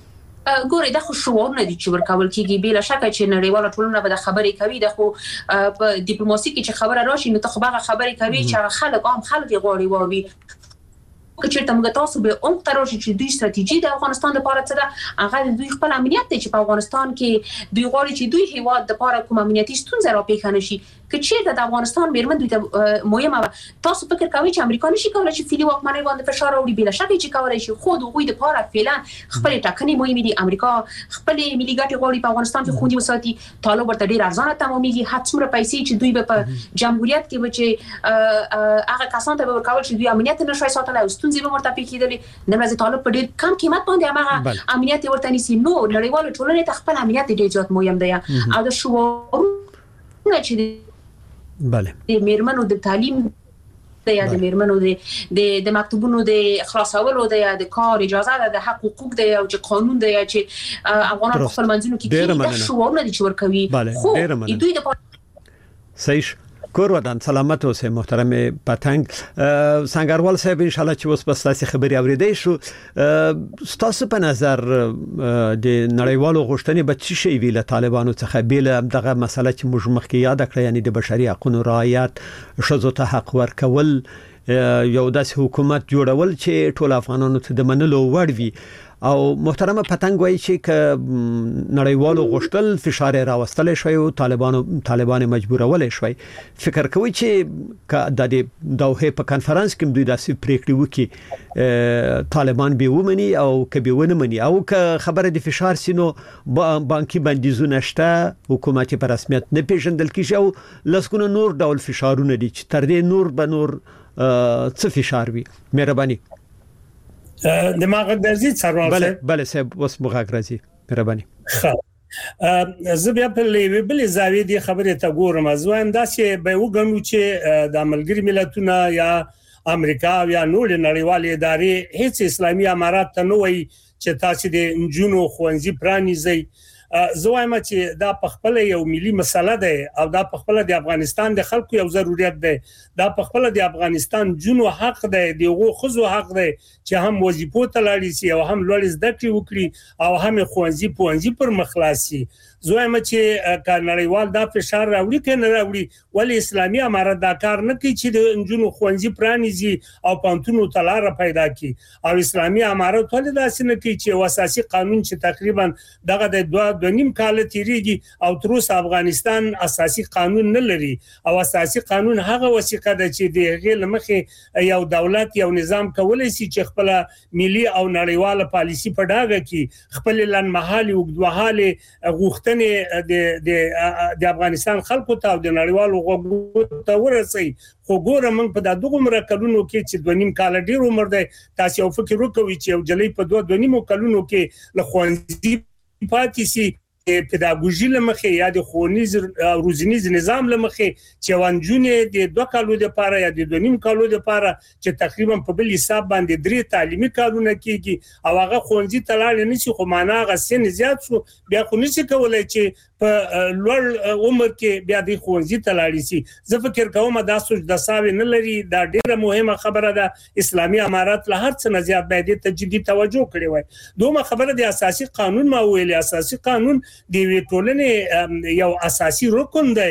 ګوري دا خو شعور نه دي چې ورکول کیږي. بلا شک چې نړیواله ټولنه به د خبرې کوي. د خو په ډیپلوماسي کې چې خبره راشي نو ته خو هغه خبرې کوي چې خلک عام خلک غواړي ووي. که چیرته موږ تاسو به اون تراشي چې دوی ستراتیژي د افغانستان لپاره څه ده، هغه دوی خپل امنیت ته چې په افغانستان کې دوی غواړي چې دوی هیواد د لپاره کوم امنیتي ستونزه را پیښ نشي. که چیرته د افغانستان میرمن دوی ته مهمه تاسو فکر کوئ چې امریکا نشي کولای چې فیلی واکمنۍ باندې فشار راوړي؟ بلا شک چې کولای شي. خو دوی د لپاره فعلا خپل ټاکنې مهمه دي. امریکا خپل ملي ګټې غواړي په افغانستان کې خوندي وساتي. طالب ورته ډیر ارزانه تمامېږي. هڅ څومره پیسې چې دوی به په جمهوریت کې بچي هغه کسان ته ورکول چې دوی امنیت نشي ساتلای او ستونزې به ورته پیښ کېدلې. نمرز طالب په ډیر کم قیمت باندې هغه امنیت ورته نیسي. نو نړیوال ټولنې ته خپل امنیت ډیر زیات مهم دی او د شعور نه چې بله د میرمنو د تعلیم د یا د میرمنو د د مکتوبونو د خلاصولو د یا د کار اجازه ده، د حق حقوق د یا چې قانون د یا چې افغانان خپل منځونو کې د شعور نه دي چې ورکوي. خو دوی د صحیح کور ودان سلامت اوسه محترم پتنګ سنگروال صاحب ان شاء الله چې اوس بس تاسو خبري اوریدئ شو تاسو په نظر د نړیوالو غوښتنې به څه شي ویل طالبانو څخه بیل دغه مسله چې موږ مخکې یاد کړی یعنی د بشري حقوقو رعایت شذو ته حق ورکول یو داسې حکومت جوړول چې ټول افغانانو ته د منلو وړ وي او محترم پتنګ وایي چې ک نړیوالو غوښتل فشار راوستل شوی او طالبانو طالبان مجبورول شوی فکر کوي چې ک د دوحه په کانفرنس کې دوی داسې پریکړې وکړي طالبان به ومني او ک به ونه مني او ک خبره د فشار سينو بانکي بندیزونه شته حکومت په رسمیت نه پیژندل کیږي او لسکونه نور ډول فشارونه دي چې تر دې نور به نور څه فشار وي مهرباني د ماغه درځي څاروال بله بله صاحب اوس مغاک راځي مهرباني ښه زه بیا په لوي بل زاویه دی خبره ته ګورم ځوان داسې به وګڼو چې د ملګری ملتونو یا امریکا یا نور نړیوالې ادارې هیڅ اسلامي امارات ته نه وایي چې تاسو د جنونو خوانزي پرانیزي زوایم چې دا په خپل یو ملي مسله ده او دا په خپل د افغانستان د خلکو یو ضرورت ده دا په خپل د افغانستان جنو حق ده دغه خزو حق ده چې هم وظیفو ته لاړ شي او هم لوړ زده کړې وکړي او هم خوانزي پوانزي پر مخلاصي زوایم چې کارنړیوال دا فشار راوړي کنه راوړي ولې اسلامي امارات دا کار نه کوي چې د جنو خوانزي پرانیزي او پانتونو تلاره پیدا کړي او اسلامي امارات ولې دا سن کوي چې اساسي قانون چې تقریبا دغه د دوه د نیم کال تیریږي او تر اوسه افغانستان اساسي قانون نه لري او اساسي قانون هغه وثیقه ده چې د غیر مخه یو دولت یو نظام کولای شي چې خپل ملي او نړیواله پالیسی په ډاګه کې خپل لنمحالي وګدوهاله غوښتنې د د د افغانستان خلکو ته او د نړیوالو غوښتنو ته ورسي خو ګوره موږ په دغه مرکلونو کې چې د نیم کال ډیر عمر دی تاسو یو فکر وکوي چې یو جلې په دوه نیم کلونو کې لخوانزي پاتې سي پیداګوژي لمخه یا د خونیز روزنیز نظام لمخه چې وانجونه د دوه کالو لپاره یا د دوه نیم کالو لپاره چې تقریبا په بل حساب باندې درې تعلیمي کارونه کیږي او هغه خونځي تلاړ نه شي خو معنا غسن زیات شو بیا خو نشي کولای چې په لوړ عمر کې بیا د خونځي تلاړ شي زه فکر کوم دا سوچ د ساوي نه لري دا ډیره مهمه خبره ده اسلامي امارات له هر څه نه زیات باید ته جدي توجه کړی وای دومره خبره د اساسي قانون ما ویلي اساسي قانون د ټولنې یو اساسي رکن دی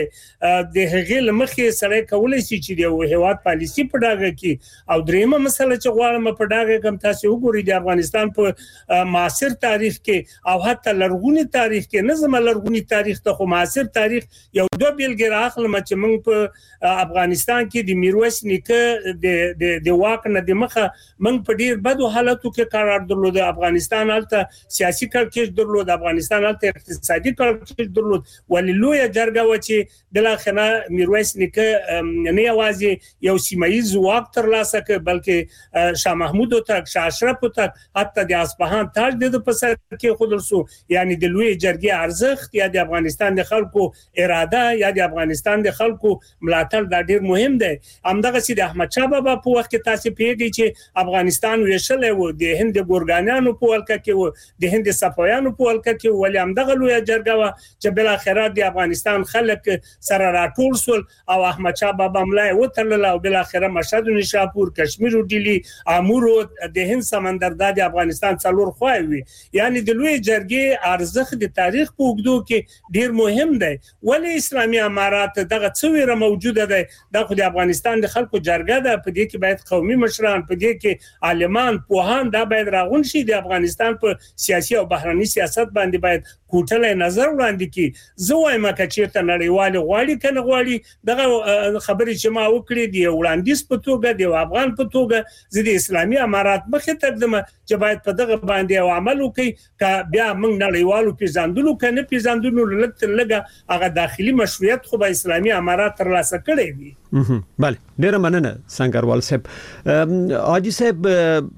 د هغې لمخې سره کولای شي چې د هیواد پالیسی په ډاګه کې او دریمه مسله چې غواړم په ډاګه کوم تاسو وګورئ د افغانستان په معاصر تاریخ کې او حتی لرغونی تاریخ کې نظم لرغونی تاریخ ته خو معاصر تاریخ یو دوه بیلګې راخلم چې موږ په افغانستان کې د میرویس نیکه د د د واک نه د مخه موږ په ډیر بدو حالاتو کې قرار درلود افغانستان الته سیاسي کړکېچ درلود افغانستان الته اقتصادي کړکېچ درلود ولې جرګه و چې د لاخنه میرویس نیکه نه یوازې یو سیمایي واک تر لاسه ک بلکې شاه محمود او تک شاه اشرف او تک حتی د اصفهان تاج د په سر کې خودرسو یعنی د لوی جرګې ارزښت یا د افغانستان د خلکو اراده یا د افغانستان د خلکو ملاتړ دا ډیر مهم دی همدغه چې د احمد شاه بابا په وخت کې تاسو پیږي چې افغانستان ویشل و د هند ګورګانانو په ولکه کې و د هند صفویانو په ولکه کې ولې همدغه لوی جرګه و چې بل اخر د افغانستان خلک سره راټول سول او احمد شاه بابا ملای وترل او بل اخر مشهد نشاپور کشمیر او ډیلی امور د هند سمندر د افغانستان څلور خوایوي یعنی د لوی جرګې ارزښت د تاریخ په وګړو کې ډیر مهم دی ولې اسلامي امارات دغه څویره موجوده ده د افغانستان د خلکو جرګه ده په دې کې باید قومي مشران په دې کې عالمان پوهان دا باید راغون شي د افغانستان په سیاسي او بهرني سیاست باندې باید کوټله نظر وړاندې کی زه وایم چې ته نړیوال غواړي کنه غواړي دغه خبرې چې ما وکړې دی وړاندیز په توګه دی افغان په توګه زه د اسلامي امارات مخه تقدمه چې باید په دغه باندې عمل وکړي ک بیا موږ نړیوالو پیژندلو کنه پیژندلو لکه لګه هغه داخلي مشروعیت خو به اسلامي امارات تر لاسه کړی وي بله ډیره مننه سنگروال صاحب حاجی صاحب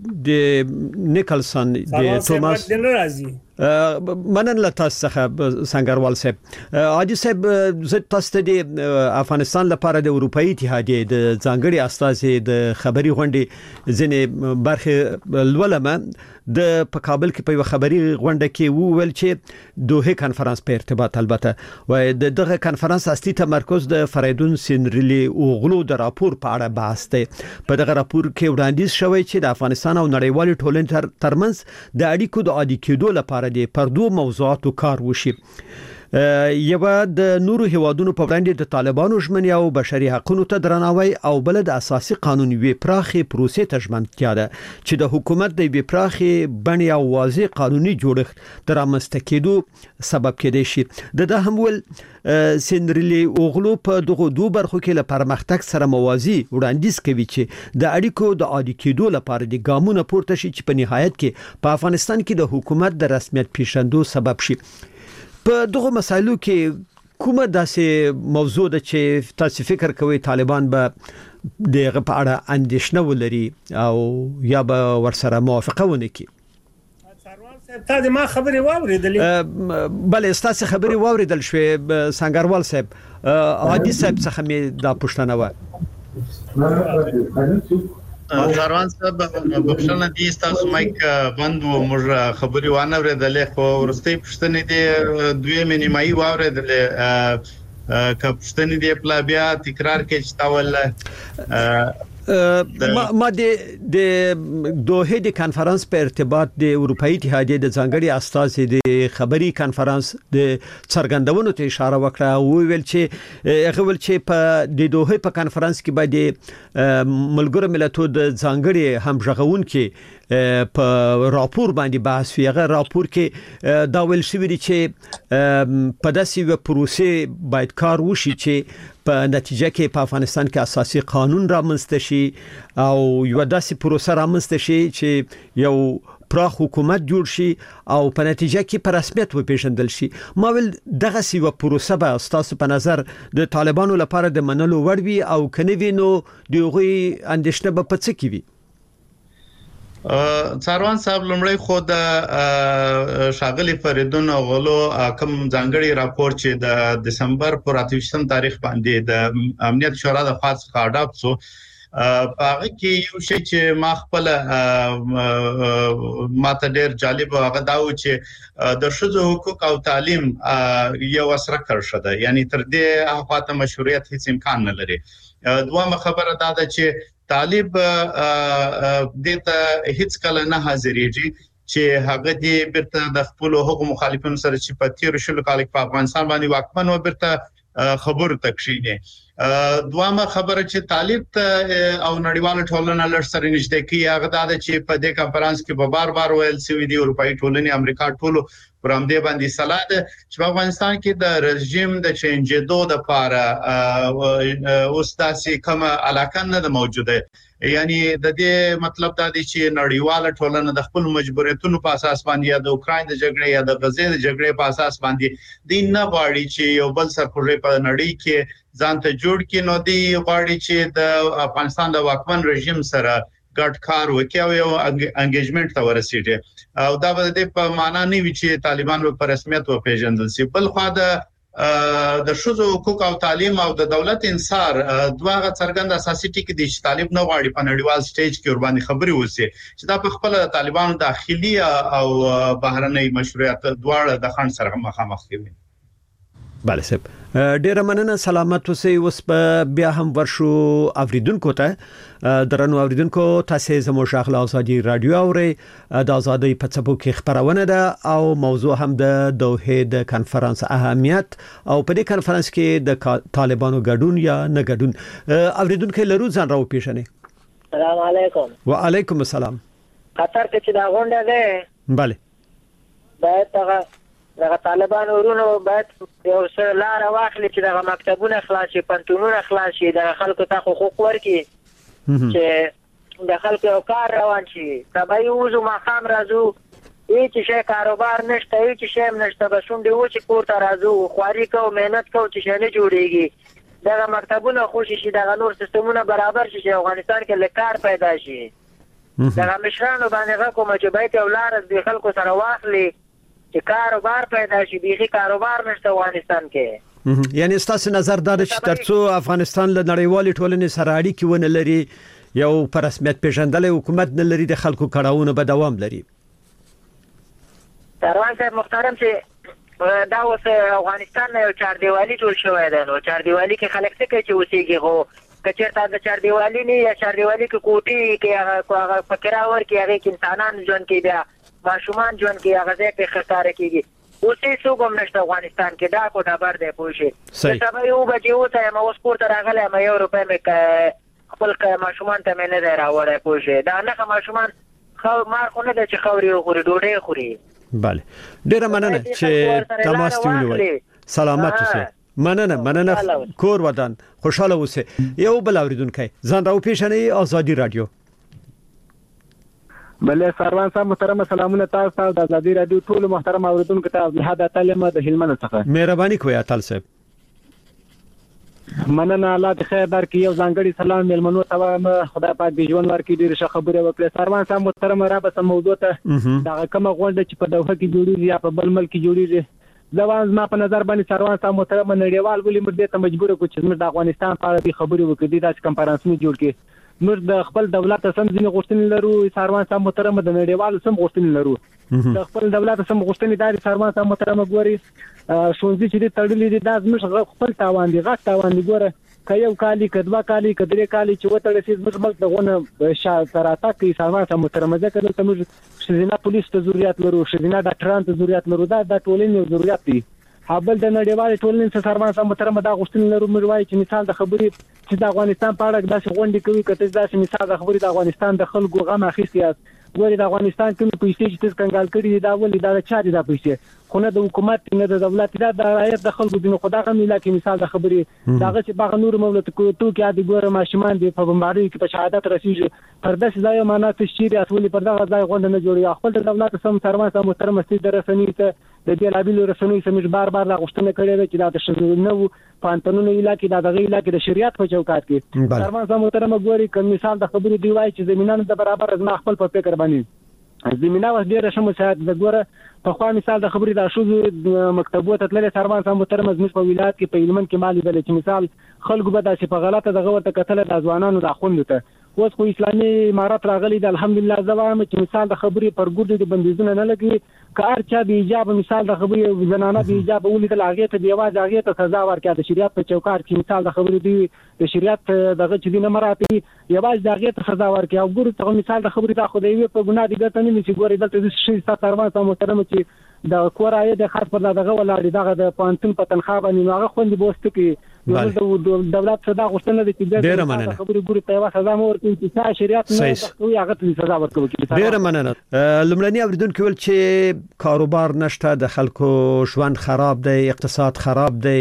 د نیکلسن د توماس منن له تاسو څخه سنگروال صاحب حاجی صاحب زه تاسو د افغانستان لپاره د اروپאי اتحادیه د ځانګړي استازي د خبري غونډې ځنې برخه لولمه د په کابل کې په خبري غونډه کې وویل چې دوه کانفرنس په ارتباط البته و د دغه کانفرنس اصلي تمرکز د فریدون سینریلی اوغلو د راپور په اړه بحث دی. په دغه راپور کې وړاندیز شوی چې د افغانستان او نړیوال ټولنې ترمنځ د اړیکو د عادي کېدو لپاره د پردو موضوعاتو کار وشي. یو د نورو هیوادونو په وړاندې د طالبانو ژمنې او بشري حقوقو ته درناوی او بل د اساسي قانون وی پراخي پروسې ته ژمنتیا ده چې د حکومت د وی پراخي بڼې او واضح قانوني جوړښت د رامنځته کېدو سبب کېدای شي. د ده هم ول سینریلی اوغلو په دغه دوه برخو کې له پرمختګ سره موازی وړاندیز کوي چې د اړیکو د عادي کېدو لپاره د ګامونو پورته شي چې په نهایت کې په افغانستان کې د حکومت د رسمیت پیژندو سبب شي. په دغه مسایلو کې کومه داسې موضوع ده چې تاسو فکر کوئ طالبان به دغه په اړه اندېښنه ولري او یا به ورسره موافقه ونه کړي؟ تا د ما خبرې واوریدلې؟ بله ستاسو خبرې واوریدل شوې سنگروال صاحب. عادي صاحب څخه مې دا پوښتنه و. سروان صاحب بخښنه دي تاسو مایک بند و موږ خبري وانه ورېدلې خو ورستۍ پښتنې دي دوی مې نیمایي واورېدلې که پښتنې دي پلا بیا تکرار کې چتاول. ما د د دوه د کانفرنس په ارتباط د اروپאי اتحادیې د ځانګړي استازي د خبري کانفرنس د څرګندونو ته اشاره وکړه او ویل چې هغه ول چې په د دوه په کانفرنس کې باندې ملګرو ملتونو د ځانګړي همغږون کې په راپور باندې بحث وی. هغه راپور کې دا ویل شوی دی چې په داسې یو پروسې باید کار وشي چې په نتیجه کې په افغانستان کې اساسي قانون رامنځته شي او یو داسې پروسه رامنځته شي چې یو پراخ حکومت جوړ شي او په نتیجه کې په رسمیت وپیژندل شي. ما ول دغه سی و پروسه به تاسو په نظر د طالبانو لپاره د منلو وړ وي او کني وینو دغه اندېښنه به پڅ کی وي؟ څاروان صاحب لمړی خو د شاغلی فریدون اوغلو کوم ځانګړي راپور چې د دسمبر پر اتهشتم تاریخ باندې د امنیت شورا د خاص خاډاب سو هغه کې یو شی چې ما خپل ماته ډېر جالب هغه دا و چې د شذو حقوق او تعلیم یو اثر کړشه ده، یعنی تر دې هغه مشروعیت هیڅ امکان نه لري. دوه خبره دا ده چې طالب دته هیڅ کله نه حاضرېږي چې هغه دې برته د خپل حقوق مخالفینو سره چې په تیر شلو کال کې په افغانستان باندې واکمن و برته خبرو تکشینه. دوامه خبره چې طالب او نړیوال ټولنه لړ سره نشته کې هغه دا چې په دې کانفرنس کې به بار بار ویل سوي دی اروپאי ټولنې امریکا ټولو پر همدې باندې صلاح ده چې په افغانستان کې د رژیم د چینجېدو د لپاره اوس تاسو کوم علاقه نه موجوده، یعنی د دې مطلب دا دی چې نړیواله ټولنه د خپل مجبوریتونو په اساس باندې یا د اوکرين د جګړې یا د غزې د جګړې په اساس باندې دین نه غواړي چې یو بل سرپورې په نړۍ کې ځان ته جوړ کړي، نو دی غواړي چې د افغانستان د واکمن رژیم سره ګډ کار وکړي او یو انګیجمنت ته ورسیږي او دا به د په معنا نه وي چې طالبان په رسمیت وپیژندل شي. بل خو د د شذو حقوق او تعلیم او د دولت انصار دواغه څرګند اساسي ټکی دي چې طالب نه غواړي په نړیوال سټیج کې ور باندې خبري وسی چې دا په خپل طالبانو داخلي او بهرنۍ مشروعیت دواړه د خان سره مخامخ کوي. بله صاحب ډیره مننه، سلامت اوسئ. اوس بیا هم ورشو اوریدونکو ته درنو اوریدونکو تاسو زموږ غږ ازادي رادیو اوري د ازادي په څپو کې خبرونه ده او موضوع هم د دوحه د کانفرنس اهمیت او په دې کانفرنس کې د طالبانو ګډون یا نه ګډون. اوریدونکو لرو ځان راو پیښنه. السلام علیکم. وعلیکم السلام. قطر کې چې دا غونډه ده بله باید هغه دغه طالبان ورونو باید یو څه لار واخلي چې دغه مکتبونه خلاص شي، پنټونونه خلاص شي، د خلکو ته حقوق ورکړي چې د خلکو یو کار روان شي. سبا یوزو ماښام راځو هیڅ شی کاروبار نشته، هیڅ شی نشته، بس شونډې وچې کور ته راځو خواري کوو مهنت کوو چې شی نه جوړېږي. دغه مکتبونه خوشي شي، دغه نور سیستمونه برابر شي چې افغانستان کې له کار پیدا شي. دغه مشرانو باندې غږ کوم چې باید یو لار د خلکو سره واخلي چې کاروبار پیدا شي. بیخي کاروبار نشته افغانستان کې. یعنی ستاسو نظر دا چې ترڅو افغانستان له نړیوال ټولنې سره اړیکې ونه لري، یو پر رسمیت پیژندل حکومت نه لري، د خلکو کړهونه به دوام لري. سروان صاحب محترم چې دا اوس افغانستان یو چار دیوالي جوړ شوی دی نو چار دیوالي کې خلک څه کوي چې اوسېږي خو کچېرته د چار دیوالي نه یا چار دیوالي کې کوټې کې هغه فکر اور کې هغه انسانان ژوند کې بیا ماشومان ژوند کې هغه ځای کې خطر کېږي اوسې څوک هم نشته افغانستان کې دا کوټه بر دی پوه شي سبا یو بجې اوسه یم اوس کور ته راغلی یم یو روپۍ مې خپل ماشومان ته مې نه دی راوړی پوه شي دا نښه ماشومان مار خو نه دی چې خاورې وخوري ډوډۍ خوري بله ډېره مننه چې تماس دې ونیوی سلامت اوسئ مننه مننه کور ودان خوشاله اوسئ یو بل اورېدونکی ځان راوپېژنئ ازادي راډیو بله سروان صاحب محترم سلامونه تاسو ته د ازادي راډیو ټول محترم اوریدونکو ته عبدالحد اتل د هلمند څخه مهرباني کوئ اتل صاحب مننه الله دې خیر درکړي یو ځانګړي سلام مېلمنو ته خدای پاک دې ژوند ورکړي ډېرې ښه خبرې وکړې سروان صاحب محترم را به سم موضوع ته دغه کومه غونډه چې په دوحه کې جوړېږي یا په بل ملک کې جوړېږي زه زما په نظر باندې سروان صاحب محترم نړیوال ولې موږ دې ته مجبور کړو چې موږ د افغانستان په اړه خبرې وکړو داسې کنفرانسونه جوړ کړي موږ د خپل دولت سم ځینې غوښتنې لرو سروان صاحب محترم د نړیوالو سم غوښتنې لرو د خپل دولت سم غوښتنې داري سروان صاحب محترم ګوري شونځي چې تړلې دي دا موږ خپل تاوان دي غټ تاوان دي ګوره که یو کالي کدوا کالي کدرې کالي چې وتړل شي موږ ملک دغونه شاتراتا کې سروان صاحب محترم ځکه دلته موږ شزینه پولیس ته ضرورت لرو شزینه ډاکټرانو ته ضرورت لرو دا د ټولنې ضرورت دی حابل د نړیوال ټولنې څخه سروان صاحب محترم دا غوښتنې لرو موږ وایي چې مثال د خبرې چې د افغانستان په اړه داسې غونډې کوي کته داسې مثال د خبرې د افغانستان د خلکو غم اخیستي ګوري د افغانستان کوم پیسې چې تاسو کنګال کړی دا ولې دا چا دي دا پیسې خو نه د حکومت نه د دولت دا د رعایت د خلکو د خدا غو ملا کې مثال د خبرې داغه چې باغ نور مولت کو تو کې عادي ګوره ماشومان دي په بمباري کې په شهادت رسیږي پر داسې ځای معنا تشریح اصلي پر دغه ځای غونډه نه جوړي خپل دولت سم سروان صاحب محترم ستې درسنی ته د دې لابل رسنوي سمج بار بار دا غوښتنه کړې چې دا د شذ نو پانتونو علاقې دا دغه علاقې د شریعت په چوکاټ کې سروان صاحب محترم ګوري کوم مثال د خبرې دی وای چې زمينان د برابر از ما خپل په فکر باندې زمينه واس ډیره شمو ساعت د ګوره په خوا مثال د خبرې د شوزو مکتبو ته تللی سروان صاحب محترم زموږ په ولایت کې په هلمند کې مالي بل چې مثال خلکو به داسې په غلطه دغه ورته کتل د ځوانانو د خوند ته اوس خو اسلامي امارات راغلي د الحمدلله زوام چې مثال د خبرې پر ګوډ د بندیزونه نه لګي کار چا به ایجاب مثال د خبرې زنانه به ایجاب ولې د لاغې ته دی واځ هغه ته سزا ورکړه د شریعت په چوکاټ کې مثال د خبرې دی د شریعت دغه چې دینه مراتي یواز د هغه ته سزا ورکړه او ګورو ته مثال د خبرې د خدای په ګناه دي ګټه نه چې ګوري دلته د شي ستاسو سروان صاحب محترم چې د کورای د خاص پر دغه ولاړ دغه د پانتون په تنخواه باندې هغه خوندې بوست کې د دولت صدا غوښتنه د چې د خبرې ګوري په واسه سزا ورکړي چې شریعت نه کوي هغه ته سزا ورکړي ډیر مننه لمړنی اوریدونکو ول چې کاروبار نشته د خلکو ژوند خراب دی اقتصاد خراب دی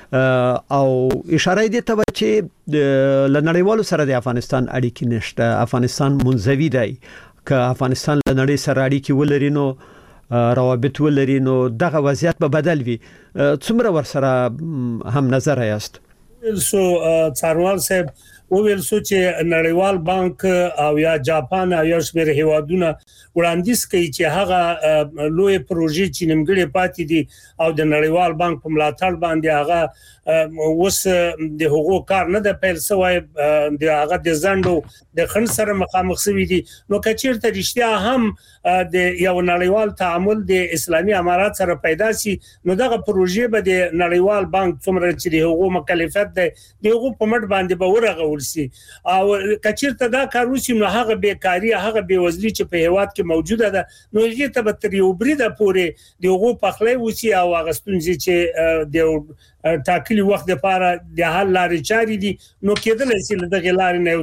او اشاره دي ته چې د نړیوالو سره د افغانستان اړیکې نشته افغانستان منزوي دی که افغانستان له نړۍ سره اړیکې ولري نو روابط ولري نو دغه وضعیت به بدل وي څومره ور سره هم نظر یاست سو څاروال صاحب او ویل سو چې نړیوال بانک او یا جاپان او یا شمیر هیوادونه وړاندیز کوي چې هغه لوی پروژې چې نیمګړې پاتې دي او د نړیوال بانک په ملاتړ باندې هغه اوس د حقوق کار نه د پیل سوای د هغه د زندو د خن سره مخامخ شوی دي نو کچیرته رښتیا هم د یو نړیوال تعامل د اسلامي امارات سره پیدا شي نو دغه پروژې به د نړیوال بانک څومره چې د حقوق مکلفیت دی د حقوق په مټ باندې به ورغول سي او کچیرته دا کار وشي نو هغه بیکاری هغه بیوزلي چې په هیواد کې موجوده ده نو یې ته به تر یو بریده پورې د حقوق پخلی وشي او هغه ستونزې چې د ټاکلي وخت لپاره د حل لارې چاري دي نو کېدل چې دغه لارې نه یو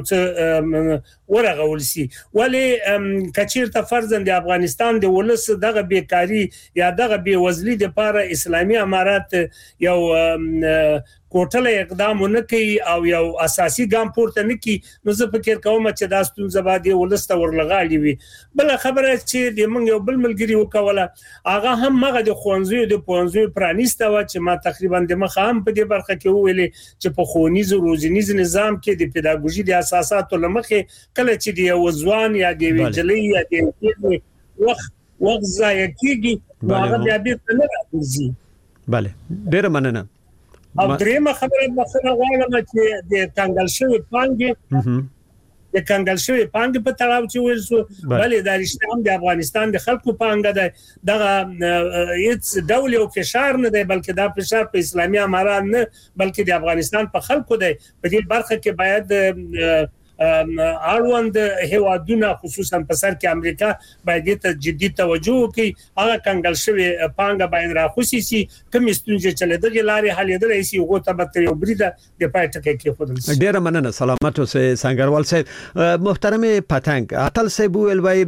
څه ورغول سي ولی کچیرته فرضاً د افغانستان د ولس دغه بیکاری یا دغه بیوزلي لپاره اسلامي امارات یو کوټله اقدام نه کوي او یو اساسي ګام پورته نه کوي نو زه فکر کوم چې دا ستونزه باندې ولسته ورلغاړي وي بل خبره چې د موږ یو بل ملګری وکوله هغه هم مغه د خوانزوی د پونزوی پرانیسته و چې ما تقریبا د مخ هم په دې برخه کې ویلې چې په خونیز روزنیز نظام کې د پیداګوژي د اساساتو لمخه کله چې د وزوان یا د ویجلې یا د وخت وخت ځای کېږي هغه بیا به نه راځي bale ډیر مننه او درېمه خبره مخه غواړم چې د تنګل شوی پانګې د کنګل شوی پانګ په تړاو چې ویل سو بلې د رښتیا د افغانستان د خلکو پانګ ده دغه هیڅ ډول یو فشار نه دی بلکې دا فشار په اسلامي امارات نه بلکې د افغانستان په خلکو دی په دې برخه کې باید اړوند هیوادونه خصوصا په سر کې امریکا باید ته جدي توجه وکړي هغه کنګل شوی پانګه باید راخوسي سي کوم ستونزې چې لدغه لارې حل یې شي هغه ته به یو بریده د پاتې کې خودل شي. ډیر مننه سلامت اوسه سنگروال صاحب. محترم پتنګ اتل صاحب ویل وای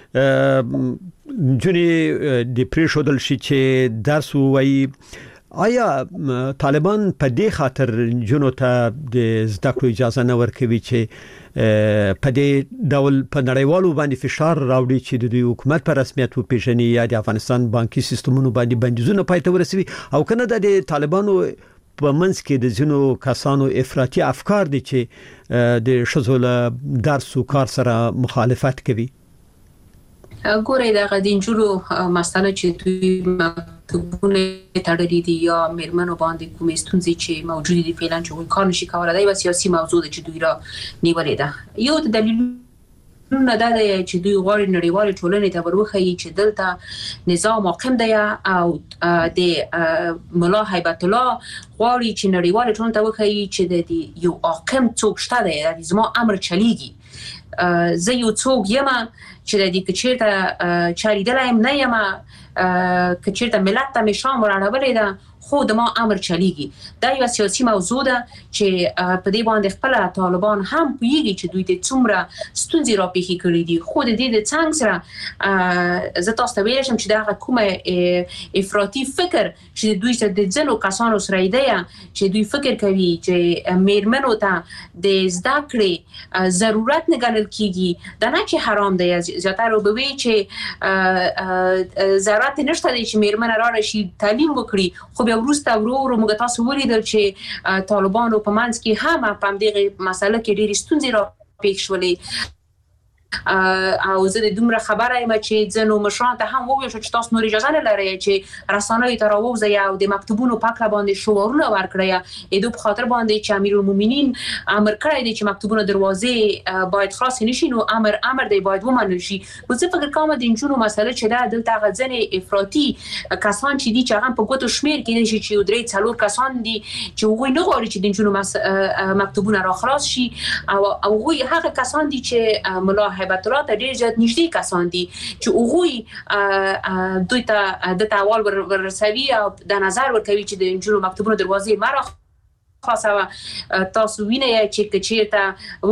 جونی د پریشودل شي چې درس وای آیا طالبان په دې خاطر جنو ته د زده کړو اجازه نه ورکوي چې په دې ډول په نړیوالو باندې فشار راوړي چې د دوی حکومت په رسمیت وپیژني یا د افغانستان بانکي سیستمونو باندې بندیزونه پای ته ورسوي او کنه د طالبانو په منځ کې د جنو کسانو افراطي افکار دي چې د شذول درس او کار سره مخالفت کوي؟ ګورې دا غدینجلو مسله چې دوی مکتوبونه تړلې دي یا میرمنو باندې کومې ستونزې چې موجود دي فعلا چې کار نشي کولای دی و سیاسي موضوع چې دوی را نیولې ده. یو د دلیلونه دا دی چې دوی غواړي نړیوال ټولنې ته ورخایي چې دلته نظام حاکم دی او د ملا هیبت الله غواړي چې نړیوال ټولنې ته وخایي چې د یو حاکم څوک شته دی د زما امر چلیږي. زه یو څوک یم چې د دې کچېرته چاریدلایم نه یم کچېرته ملت ته مشام ورانولې ده خو د ما امر چلیږي. دا یو سیاسي موضوع ده چې په دې باندې خپل طالبان هم پوهیږي چې دوی ته څومره ستونزې راپېښې کړې دي خو د دې د څنګه سره زه تاسو ته ویل شم چې دا کومه افراطي فکر چې دوی ته د ځلو کسانو سره دی چې دوی فکر کوي چې میرمنو ته د زده کړې ضرورت نه ګڼل کیږي دا نه چې حرام دی زیاتره به وي چې ضرورت نشته چې میرمن را راشي تعلیم وکړي خو بیا وروسته ورو موږ تاسو ولیدل چې طالبانو په منځ کې هم په دې مسله کې ډېری ستونزې را پېښ شولې او زه د دومره خبره یم چې ځنو مشران ته هم وویل چې تاسو نور اجازه نه لرئ چې رسنۍ ته راوځي او د مکتوبونو پاک باندې شعارونه ورکړي اې دوی په خاطر باندې چې امیر المؤمنین امر کړی دی چې مکتوبونو دروازې باید خلاص نشي نو امر امر دی باید ومنل شي. نو زه فکر کوم د انجونو مسله چې دا دلته غځنې افراطي کسان چې دي چې هغه په ګوتو شمیر کې دي چې درې څلور کسان دي چې هغوی نه غواړي چې د انجونو مکتوبونه را خلاص شي او هغوی هغه کسان دي چې ملا هیبت الله ته ډېر زیات نږدې کسان دي چې هغوی دوی ته د تعوال ورسوي او د نظر ورکوي چې د انجونو مکتوبونو دروازې مره خاصه تاسو وینئ چې کچېرته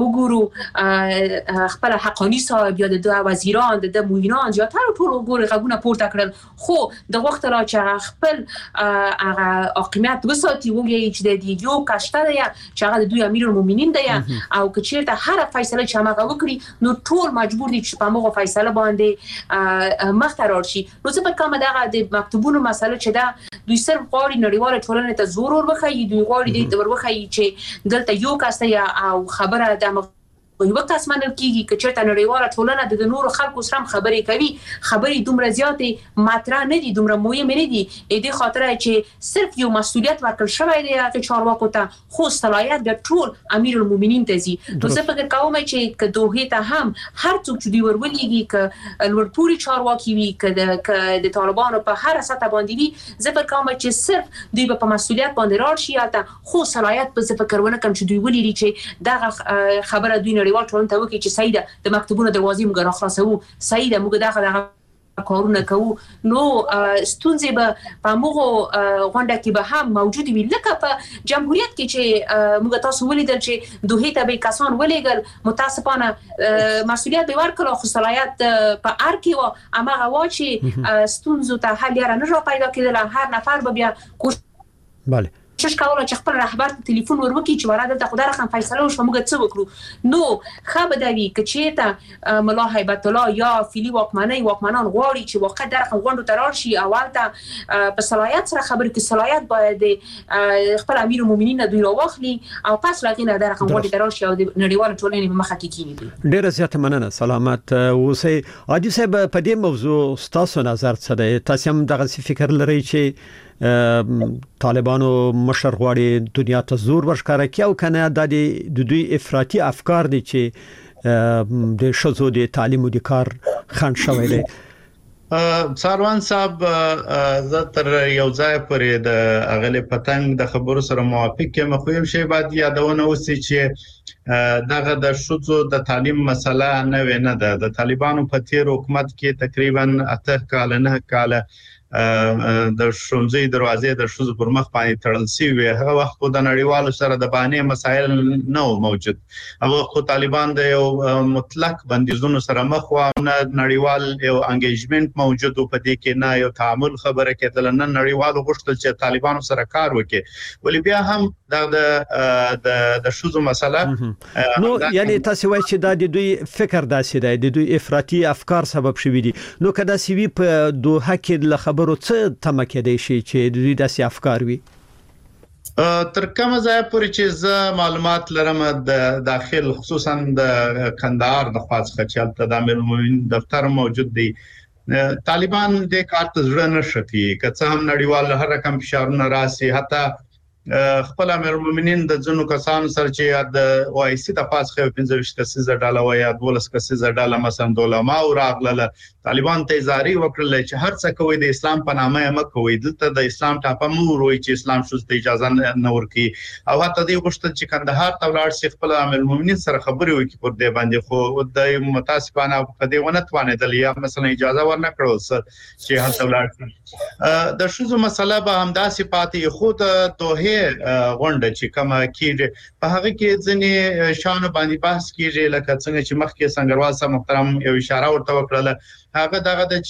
وګورو خپل حقانی صاحب یا د دوه وزیران د موینان زیاتره ټول وګوري غوونه پورته کړل خو د وخت لا چې خپل هغه حاکمیت وساتي وګوري چې د دیو کاشته دی چې هغه د دوی امیر المؤمنین دی او کچېرته هر فیصله چې هغه وکړي نو ټول مجبور دي چې په موږ فیصله باندې مختار شي. نو څه په کومه دغه د مکتوبونو مسله چې دا دوی صرف غواړي نړیوال ټولنې ته زور ورخایي دوی غواړي ورخایي چې دلته یو کس ته او خبره د یو کس منل کیږي چې چېرته نړیواله ټولنه د نورو خلکو سره خبرې کوي خبرې دومره زیاتې مطرح نه دي دومره مهم نه دي دې خاطر چې صرف یو مسؤلیت ورکړل شوی دی هغه چارواکو ته خو صلاحیت د ټول امیر المؤمنین ته زی. نو زه فکر کوم چې که دوه ته هم هر څوک چې دی ورولېږي ک لوړپوړي چارواکي وي ک د طالبانو په هر سطح باندې وي زه فکر کوم چې صرف دوی په مسؤلیت باندې راشي ته خو صلاحیت په څه فکر ونه کوم چې دوی ولې چې دا خبره دوی نړیوال ټولنې ته وکړي چې سیده د مکتوبونو دروازې موږ راخلاصوو سیده موږ دغه کارونه کوو نو ستونزې به په موږ غونډه کې به هم موجود وي لکه په جمهوریت کې چې موږ تاسو ولیدل چې دوه ته به کسان ولېګل متاسفانه مسؤلیت به ورکړو خو صلاحیت په ار کې و اما غوا چې ستونزو ته حل یې نه را پیدا کېدل هر نفر به بیا کوشش بله کوشش کوله چې خپل رهبر ته ټلیفون وروکړي چې وراده د خدای رحم فیصله وشو موږ څه وکړو نو خبر دی چې ته ملا هیبت الله یا فیلی واکمنۍ واکمنان غواړي چې واقع در غونډو ته راشي اول ته په صلاحیت سره خبرې کې صلاحیت باید خپل امیر المؤمنین دوی راوخلي او پس راغینه در غونډو ته راشي او د نړیوال ټولنې په مخه کې کینی. ډیره زیاته مننه سلامت اوسئ. عادي صاحب په دې موضوع تاسو نظر څه دی؟ تاسو هم دغه فکر لرئ چې طالبانو مشر غواړي دنیا ته زور ورښکاره کړي او کنه د دوی افراطي افکار دي چې د شذو د تعلیم او د کار خنډ شوی دی. ساروان صاحب زه تر یو ځای پورې د اغلی پتنګ د خبرو سره موافق یم، خو یو شی باید یادونه وسی چې دغه د شذو د تعلیم مسله نه و نه ده. د طالبانو په تیر حکومت کې تقریبا اته کال نه کال د شومزي دروازې د شذو پر مخ باندې تړل شوی. هغه وخت د نړیوالو سره د باندې مسایل نه موجود. هغه خو طالبان د یو مطلق بندیزونو سره مخ و، نه نړیوال یو انګیجمنت موجود په دې کې، نه یو تعامل خبره کېدل. نه نړیوالو غوښتل چې طالبانو سره کار وکړي، ولې بیا هم د د د شذو مسله نو یعنی تاسو وایئ چې دا د دوی فکر داسې دی، د دوی افراطي افکار سبب شوی دي. نو کدا سی وی په دوه کې له خبرو څه تمه کېدای شي چې د دوی داسې افکار وي؟ تر کومه ځای پورې چې زه معلومات لرم د داخل خصوصا د کندهار د خاص خچل ته د امیر المؤمنین دفتر موجود دی. طالبان د کارت زړه نشتی که څه هم نړیوال هر رقم فشارونه راسي، حتی خپل امیر المؤمنین د ځنو کسانو سره چې د او آی سی د پاس خو پنځه ویشت کسیزه ډاله وای د ولس کسیزه ډاله مثلا دولما او راغله طالبان ته زاری وکړل چې هر څه کوي د اسلام په نامه یې مکوي، دلته د اسلام ټاپه مور وای چې اسلام شوز ته اجازه نه ورکي. او حتی د غشتل چې کندهار ته ولاړ شي خپل امیر المؤمنین سره خبرې وکړي پر دې باندې، خو د متاسفانه په دې ونه توانېدل یا مثلا اجازه ورنکړل چې هلته ولاړ شي. د شوزو مسله به همداسې پاتې، خو د دوه غونډه چې کومه کېږي په هغه کې ځنې شانو باندې بحث کېږي، لکه څنګه چې مخکې سنگروال صاحب محترم یو اشاره ورته وکړه. هغه دغه د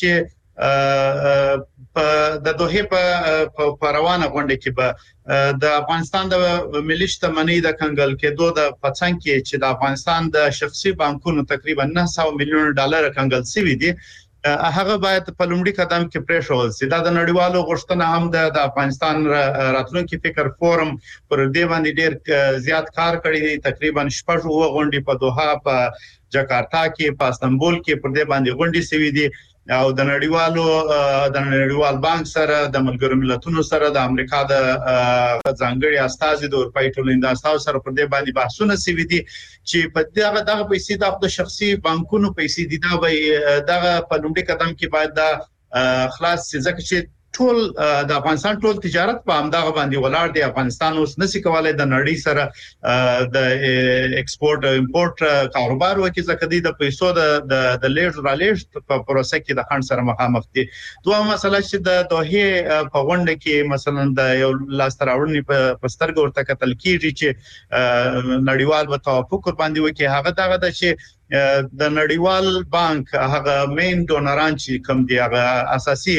چې په د دوه په روانه غونډه کې به د افغانستان د ملي شتمنۍ د کنګل کېدو د پڅنګ کې چې د افغانستان د شخصي بانکونو تقریبا نه سوه میلیون ډالر کنګل شوی دي، هغه باید په لومړي قدم کې پریښول شي. دا د نړیوالو غوښتنه هم د افغانستان راتلونکي فکر فورم پر دې باندې ډېر زیات کار کړی دی. تقریبا شپږ غونډې په دوحه، په جاکارتا کې، په استانبول کې پر دې باندې غونډې شوې دي، او د نړیوالو د نړیوال بانک سره، د ملګرو ملتونو سره، د امریکا د ځانګړي استازي، د اروپאי ټولنې استازو سره پر دې باندې بحثونه شوي دي چې په دغه دغه پیسې د شخصي بانکونو پیسې دي، دا به دغه په لومړي قدم کې باید د خلاص ځکه چې ټول د افغانستان ټول تجارت په همدغه باندې ولاړ دی. افغانستان اوس نشي کولای د نړۍ سره د ایکسپورت او امپورت کاروبار وکړي، ځکه د پیسو د د لیږد را لیږد په پروسه کې د خنډ سره مخامخ دي. دوه مسله چې د دوه په غونډه کې مثلا د یو لاستراوړنې په سترګو ورته کتل کیږي چې نړیوال به توافق باندې وکړي، هغه دغه د چې د نړیوال بانک هغه مین ډونران چې کوم دی، هغه اساسي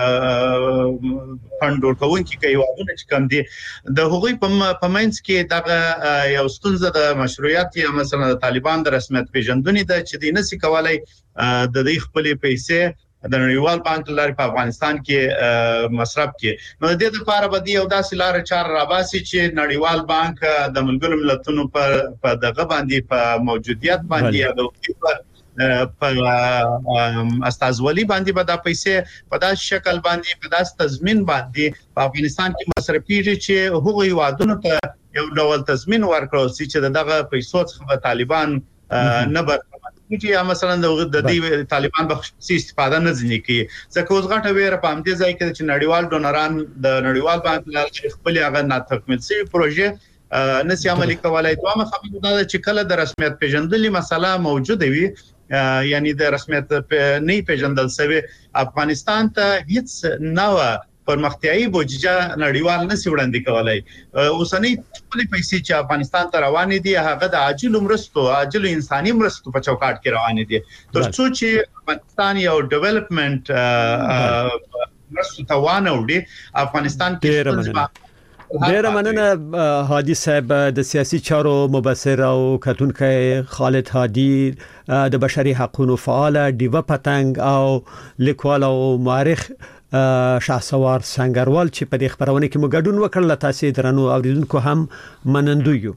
فند ورکوونکي کوي چې کوم دی، د هغوی په منځ کې دغه یو ستونزه د مشروعیت یا مثلا د طالبان د رسمیت پیژندنې ده چې د نسی کولای د دې خپل پیسې د نړیوال بانک لارې په افغانستان کې مصرف کړي. نو د دې لپاره به دی یو داسې لار چار راباسي چې نړیوال بانک د ملګرو ملتونو په دغه باندې په موجودیت باندې په استازولي باندې به د پیسې په داسې شکل باندې په داسې تضمین باندې په افغانستان کې مصرفيږي چې هغوی وادونو ته یو ډول تضمین ورکړل شي چې دغه پیسو څخه طالبان نه بر چې مثلا د دې طالبان به خصوصي استفاده نه ځنی کوي، ځکه اوس غټه ویره په همدې ځای کې چې نړیوال ډونران د نړیوال بانک لارې خپل هغه ناتکمل شوی پروژه نسی عملي کولای. دوه خبره دا چې کله د رسمیت پیژندلې مسله موجوده وي، یعنی د رسمیت نه پیژندل شوی، افغانستان ته هیڅ نوې پرمختیایي بودیجه نړیوال نسی وړاندې کولای. اوسنۍ ټول پیسې چې افغانستان ته روانې دي هغه د عاجل مرستو، عاجل انساني مرستو په چوکاټ کې روانې دي، ترڅو چې افغانستان یو ډیولپمنٹ مرستو ته وانه وړي. افغانستان کې ډېر مننه هادي صاحب، د سیاسي چارو مبصر او کتونکي خالد هادي، د بشري حقوقو فعال دیوا پتنګ او لیکوال او مورخ شهسوار سنگروال چې په دې خبرونه کې مو ګډون وکړل. تاسو درنو اوریدونکو هم منندوی یو.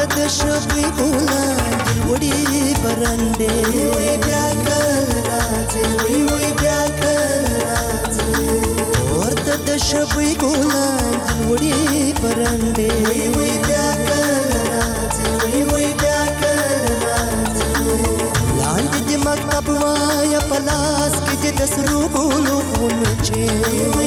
ورته د شپې ګلان وړي برندې وي بیا کل راځي وي وي بیا کل راځي ورته د شپې ګلان وړي برندې وي وي بیا کل راځي وي وي بیا کل راځي لاندې د مکتب وایا پلاس کې د سرو ګلو خونه چې